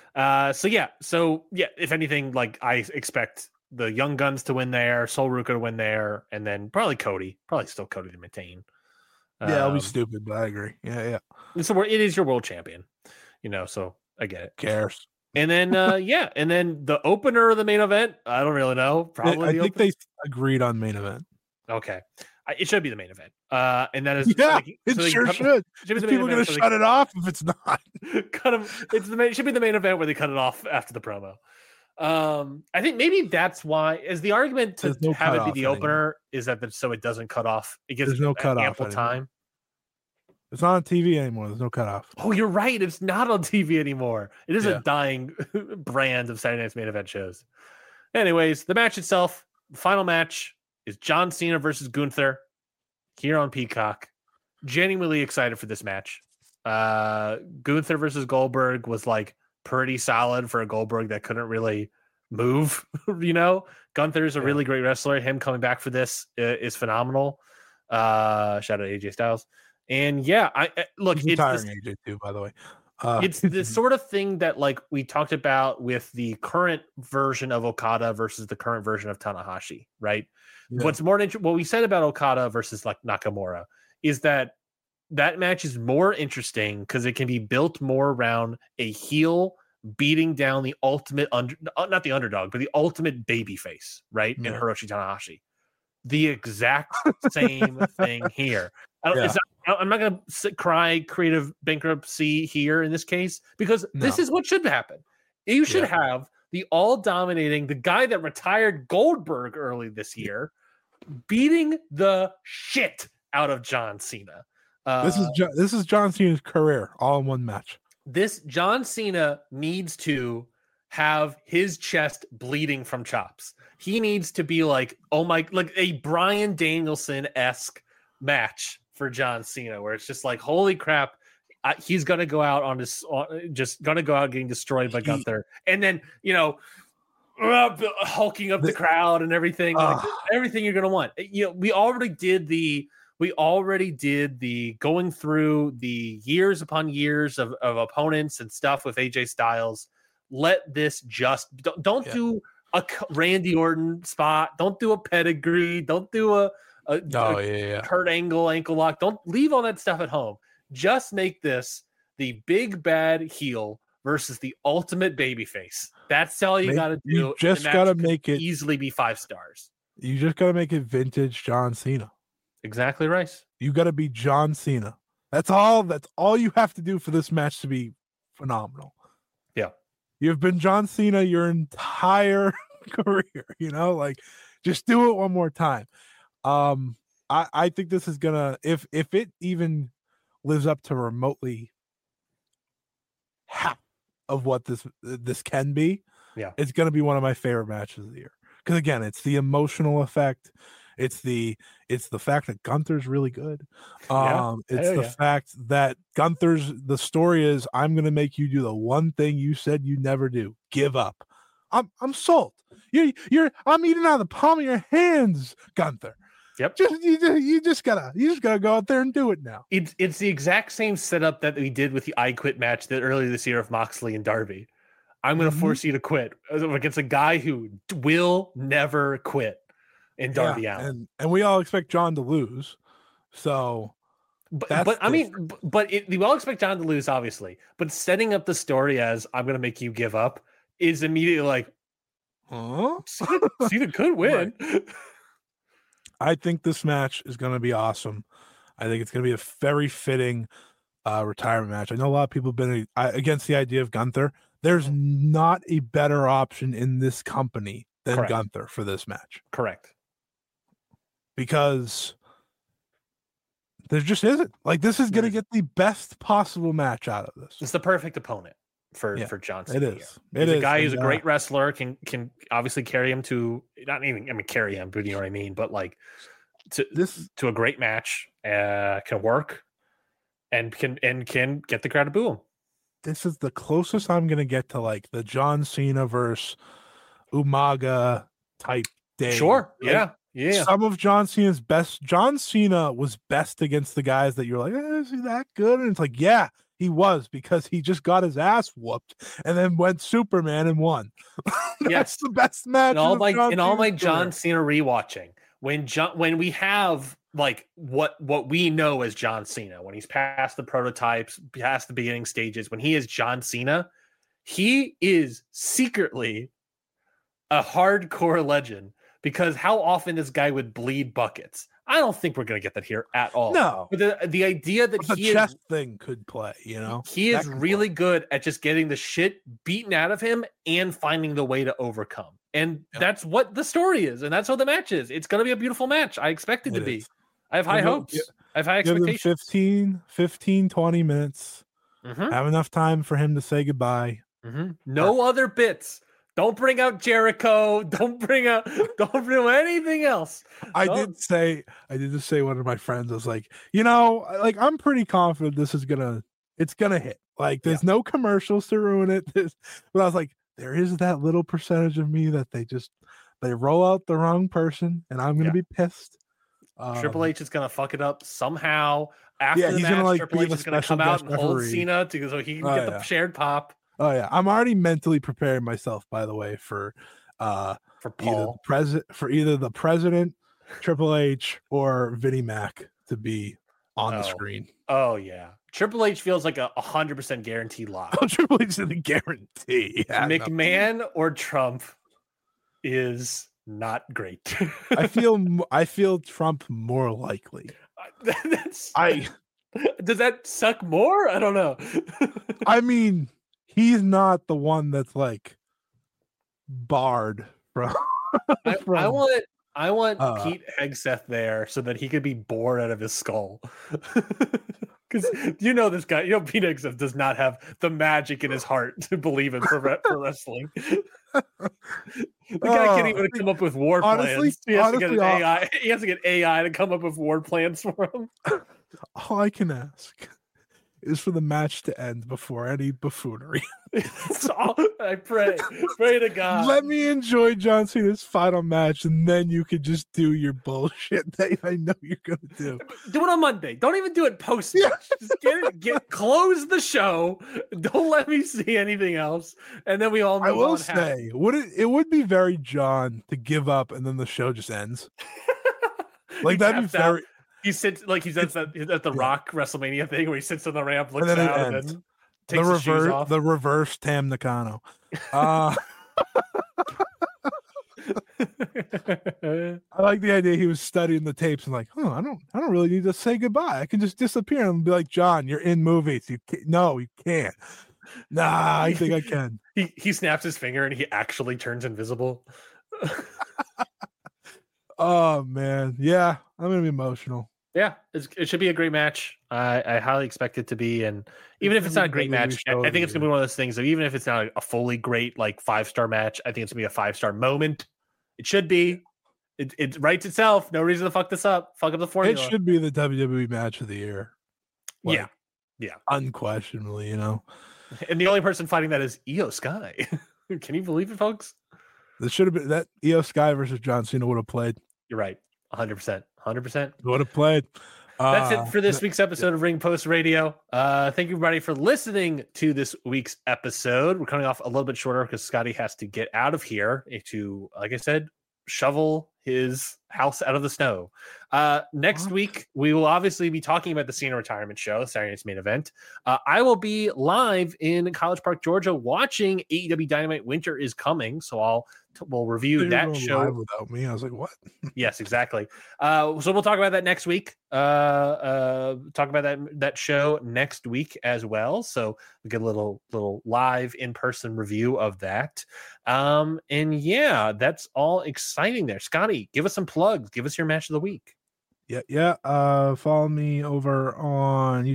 So if anything, like I expect the Young Guns to win there, Sol Ruka to win there, and then probably still Cody to maintain. Yeah, it'll be stupid, but I agree. Yeah. So it is your world champion, so I get it. Cares. And then and then the opener of the main event, I don't really know. Probably I think they agreed on main event. Okay. It should be the main event. And that is it sure should. People are going to shut it off if it's not. Cut them. It should be the main event where they cut it off after the promo. I think maybe that's why is the argument to have it be the opener is that so it doesn't cut off. It gives no cutoff ample time. It's not on TV anymore. There's no cutoff. Oh, you're right. It's not on TV anymore. It is a dying brand of Saturday Night's main event shows. Anyways, the match itself, the final match is John Cena versus Gunther here on Peacock. Genuinely excited for this match. Gunther versus Goldberg was like pretty solid for a Goldberg that couldn't really move. Gunther's a really great wrestler. Him coming back for this is phenomenal. Shout out to AJ Styles. And I look, he's retiring AJ too, by the way. It's the sort of thing that like we talked about with the current version of Okada versus the current version of Tanahashi, right? Yeah. What's more interesting, what we said about Okada versus like Nakamura is that match is more interesting because it can be built more around a heel beating down the ultimate not the underdog, but the ultimate babyface, right? In Hiroshi Tanahashi. The exact same thing here. I'm not going to cry creative bankruptcy here in this case because this is what should happen. You should have the all-dominating, the guy that retired Goldberg early this year, beating the shit out of John Cena. This is John Cena's career, all in one match. This John Cena needs to have his chest bleeding from chops. He needs to be like, oh my, like a Bryan Danielson-esque match for John Cena, where it's just like, holy crap, he's gonna go out on his, just gonna go out getting destroyed by Gunther, and then hulking up the crowd and everything, like, everything you're gonna want. We already did the going through the years upon years of opponents and stuff with AJ Styles. Let this just don't do a Randy Orton spot. Don't do a pedigree. Don't do a Kurt Angle ankle lock. Don't leave all that stuff at home. Just make this the big bad heel versus the ultimate babyface. That's all you got to do. You just got to make it easily be 5 stars. You just got to make it vintage John Cena. Exactly right. You got to be John Cena. That's all you have to do for this match to be phenomenal. Yeah. You've been John Cena your entire career, like just do it one more time. I think this is gonna, if it even lives up to remotely half of what this can be, it's gonna be one of my favorite matches of the year. Because again, it's the emotional effect. It's the fact that Gunther's really good. It's the fact that the story is, I'm gonna make you do the one thing you said you never do. Give up. I'm sold. I'm eating out of the palm of your hands, Gunther. Yep. You just gotta go out there and do it now. It's the exact same setup that we did with the I Quit match that earlier this year of Moxley and Darby. I'm gonna force you to quit against a guy who will never quit in Darby Allin. And we all expect John to lose. So we all expect John to lose, obviously. But setting up the story as I'm gonna make you give up is immediately like, huh? Cena could win. Right. I think this match is going to be awesome. I think it's going to be a very fitting retirement match. I know a lot of people have been against the idea of Gunther. There's not a better option in this company than Gunther for this match. Correct. Because there just isn't. Like, this is going to get the best possible match out of this. It's the perfect opponent for John Cena. It is. He's a guy who's a great wrestler, can obviously carry him to, carry him, but you know what I mean? But like to a great match, can work and can get the crowd to boo him. This is the closest I'm going to get to like the John Cena versus Umaga type day. Sure. Like, yeah. Some of John Cena's best. John Cena was best against the guys that you're like, is he that good? And it's like, yeah, he was, because he just got his ass whooped and then went Superman and won. That's the best match. In all my John Cena rewatching, when we have like what we know as John Cena, when he's past the prototypes, past the beginning stages, when he is John Cena, he is secretly a hardcore legend, because how often this guy would bleed buckets. I don't think we're going to get that here at all. No. But the idea that the chest thing could play, he is really good at just getting the shit beaten out of him and finding the way to overcome. And that's what the story is. And that's what the match is. It's going to be a beautiful match. I expect it to be. I have high hopes. I have high expectations. 15, 20 minutes. Have enough time for him to say goodbye. No other bits. Don't bring out Jericho. Don't bring anything else. I did just say one of my friends was like, I'm pretty confident it's gonna hit. Like, there's no commercials to ruin it. But I was like, there is that little percentage of me that they roll out the wrong person, and I'm gonna be pissed. Triple H is gonna fuck it up somehow. After the match, Triple H is gonna come out and hold Cena so he can get the shared pop. Oh yeah, I'm already mentally preparing myself, by the way, for Paul, either the president, Triple H, or Vinnie Mac to be on the screen. Oh yeah, Triple H feels like 100% guaranteed lock. Oh, Triple H is a guarantee. Yeah, McMahon or Trump is not great. I feel Trump more likely. Does that suck more? I don't know. I mean, he's not the one that's like barred from. I want Pete Hegseth there so that he could be bored out of his skull. Because this guy, Pete Exum does not have the magic in his heart to believe in for wrestling. The guy can't even come up with war plans. He has to get an AI. He has to get AI to come up with war plans for him. All I can ask is for the match to end before any buffoonery. I pray to God. Let me enjoy John Cena's final match, and then you could just do your bullshit that I know you're gonna do. Do it on Monday. Don't even do it post match. Just close the show. Don't let me see anything else, and then we all. I will say, it would be very John to give up, and then the show just ends. Like that'd be very. Out. He sits like he's at the Rock WrestleMania thing where he sits on the ramp, looks out, and then takes his shoes off. The reverse Tam Nakano. I like the idea he was studying the tapes and like, I don't really need to say goodbye. I can just disappear and be like, John, you're in movies. You can't. Nah, I think I can. He snaps his finger and he actually turns invisible. Oh man, yeah, I'm gonna be emotional. Yeah, it should be a great match. I highly expect it to be, and even if it's not a great match, I think it's gonna be one of those things. So even if it's not a fully great 5-star match, I think it's gonna be a 5-star moment. It should be. It writes itself. No reason to fuck this up. Fuck up the formula. It should be the WWE match of the year. Yeah, unquestionably. And the only person fighting that is Io Sky. Can you believe it, folks? This should have been that Io Sky versus John Cena would have played. You're right. 100%. 100%. Would have played. That's it for this week's episode of Ring Post Radio. Thank you, everybody, for listening to this week's episode. We're coming off a little bit shorter because Scotty has to get out of here to, like I said, shovel his house out of the snow. Next week, we will obviously be talking about the Cena retirement show, Saturday night's main event. I will be live in College Park, Georgia, watching AEW Dynamite Winter is Coming. So we'll review that show live without me. I was like, what? Yes, exactly. So we'll talk about that next week. Talk about that show next week as well. So we get a little live in-person review of that. And yeah, that's all exciting there. Scotty, give us some plugs. Give us your match of the week. Yeah. Follow me over on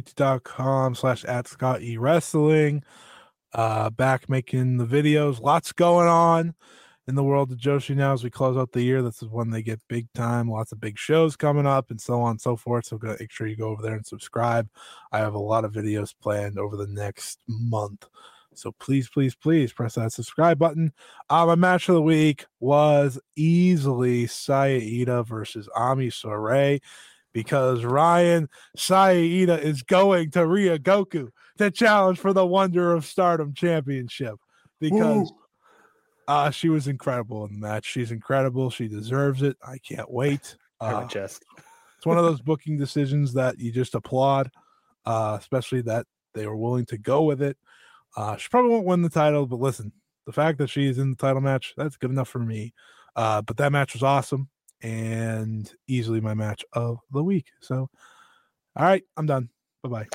youtube.com/@ScottEWrestling. Back making the videos. Lots going on in the world of Joshi now as we close out the year. This is when they get big time. Lots of big shows coming up and so on and so forth. So make sure you go over there and subscribe. I have a lot of videos planned over the next month. So please press that subscribe button. My match of the week was easily Saya Iida versus Ami Sourei because Ryan Saya Iida is going to Ryogoku to challenge for the Wonder of Stardom Championship because she was incredible in the match. She's incredible. She deserves it. I can't wait. It's one of those booking decisions that you just applaud, especially that they were willing to go with it. She probably won't win the title, but listen, the fact that she's in the title match, that's good enough for me. But that match was awesome and easily my match of the week. So, all right, I'm done. Bye-bye.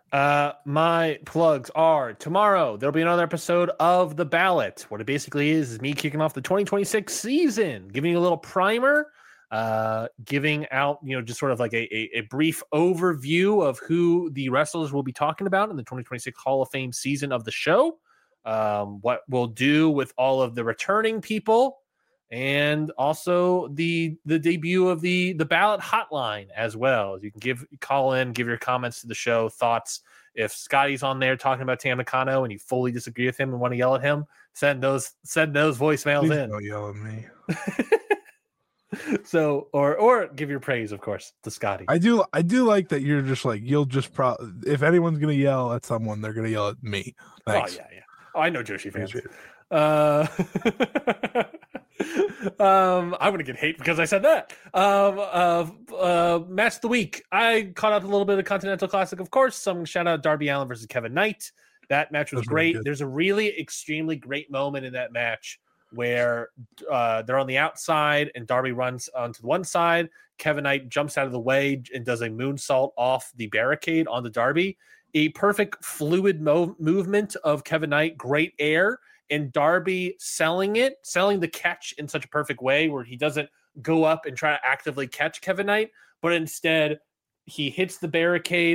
My plugs are tomorrow. There'll be another episode of The Ballot. What it basically is me kicking off the 2026 season, giving you a little primer, giving out, just sort of like a brief overview of who the wrestlers will be talking about in the 2026 Hall of Fame season of the show, what we'll do with all of the returning people, and also the debut of the ballot hotline as well. You can call in, give your comments to the show, thoughts. If Scotty's on there talking about Tam Nakano and you fully disagree with him and want to yell at him, send those voicemails Please in. don't yell at me. So, or give your praise, of course, to Scotty. I do like that you're just like, if anyone's gonna yell at someone, they're gonna yell at me. Thanks. Oh yeah. Oh, I know Joshi fans. I'm gonna get hate because I said that. Match of the week. I caught up a little bit of Continental Classic, of course. Some shout out Darby Allin versus Kevin Knight. That match was great. Really There's a really extremely great moment in that match where they're on the outside and Darby runs onto the one side. Kevin Knight jumps out of the way and does a moonsault off the barricade onto Darby. A perfect fluid movement of Kevin Knight, great air, and Darby selling the catch in such a perfect way where he doesn't go up and try to actively catch Kevin Knight, but instead he hits the barricade,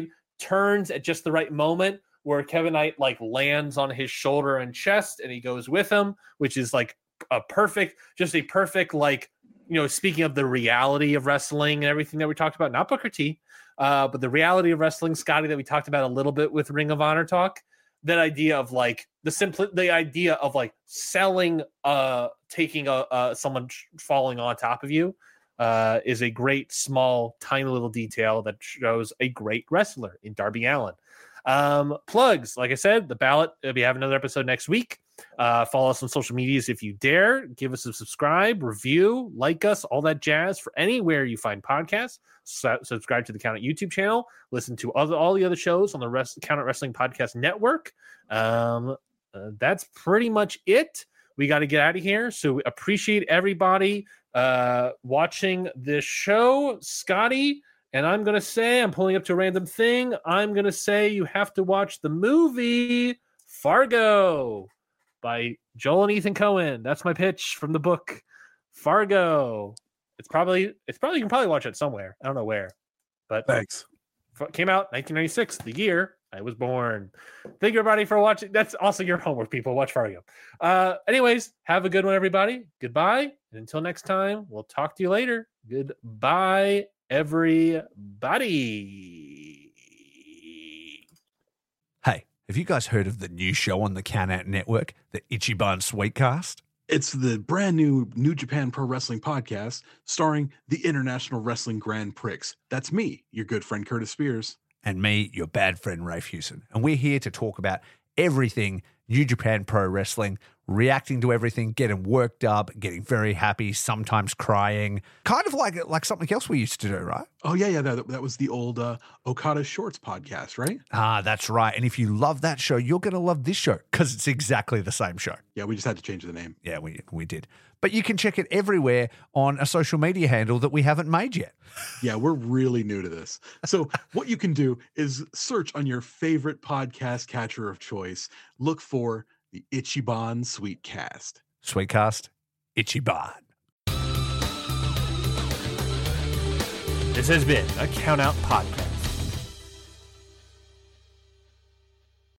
turns at just the right moment where Kevin Knight like lands on his shoulder and chest and he goes with him, which is like a perfect like, you know, speaking of the reality of wrestling and everything that we talked about, not Booker T, but the reality of wrestling, Scotty, that we talked about a little bit with Ring of Honor talk. That idea of like the idea of like selling, taking someone falling on top of you is a great, small, tiny little detail that shows a great wrestler in Darby Allin. Plugs, like I said, the ballot, we have another episode next week. Follow us on social medias if you dare. Give us a subscribe, review, like us, all that jazz for anywhere you find podcasts. Subscribe to the Count It YouTube channel. Listen to all the other shows on the Count It Wrestling Podcast Network. That's pretty much it. We got to get out of here. So we appreciate everybody watching this show. Scotty, and I'm going to say, I'm pulling up to a random thing. I'm going to say you have to watch the movie Fargo by Joel and Ethan Coen. That's my pitch from the book Fargo. It's probably you can probably watch it somewhere. I don't know where, but Thanks. Came out 1996, the year I was born. Thank you everybody for watching. That's also your homework, people. Watch Fargo. Anyways, have a good one, everybody. Goodbye. And until next time, we'll talk to you later. Goodbye, everybody. Hey, have you guys heard of the new show on the Count Out Network, the Ichiban Sweetcast? It's the brand new New Japan Pro Wrestling podcast starring the International Wrestling Grand Prix. That's me, your good friend Curtis Spears. And me, your bad friend Rafe Hewson. And we're here to talk about everything New Japan Pro Wrestling, reacting to everything, getting worked up, getting very happy, sometimes crying. Kind of like something else we used to do, right? Oh, yeah. That was the old Okada Shorts podcast, right? Ah, that's right. And if you love that show, you're going to love this show because it's exactly the same show. Yeah, we just had to change the name. Yeah, we did. But you can check it everywhere on a social media handle that we haven't made yet. Yeah, we're really new to this. So what you can do is search on your favorite podcast catcher of choice. Look for the Ichiban Sweetcast. Sweetcast, Ichiban. This has been a Count Out Podcast.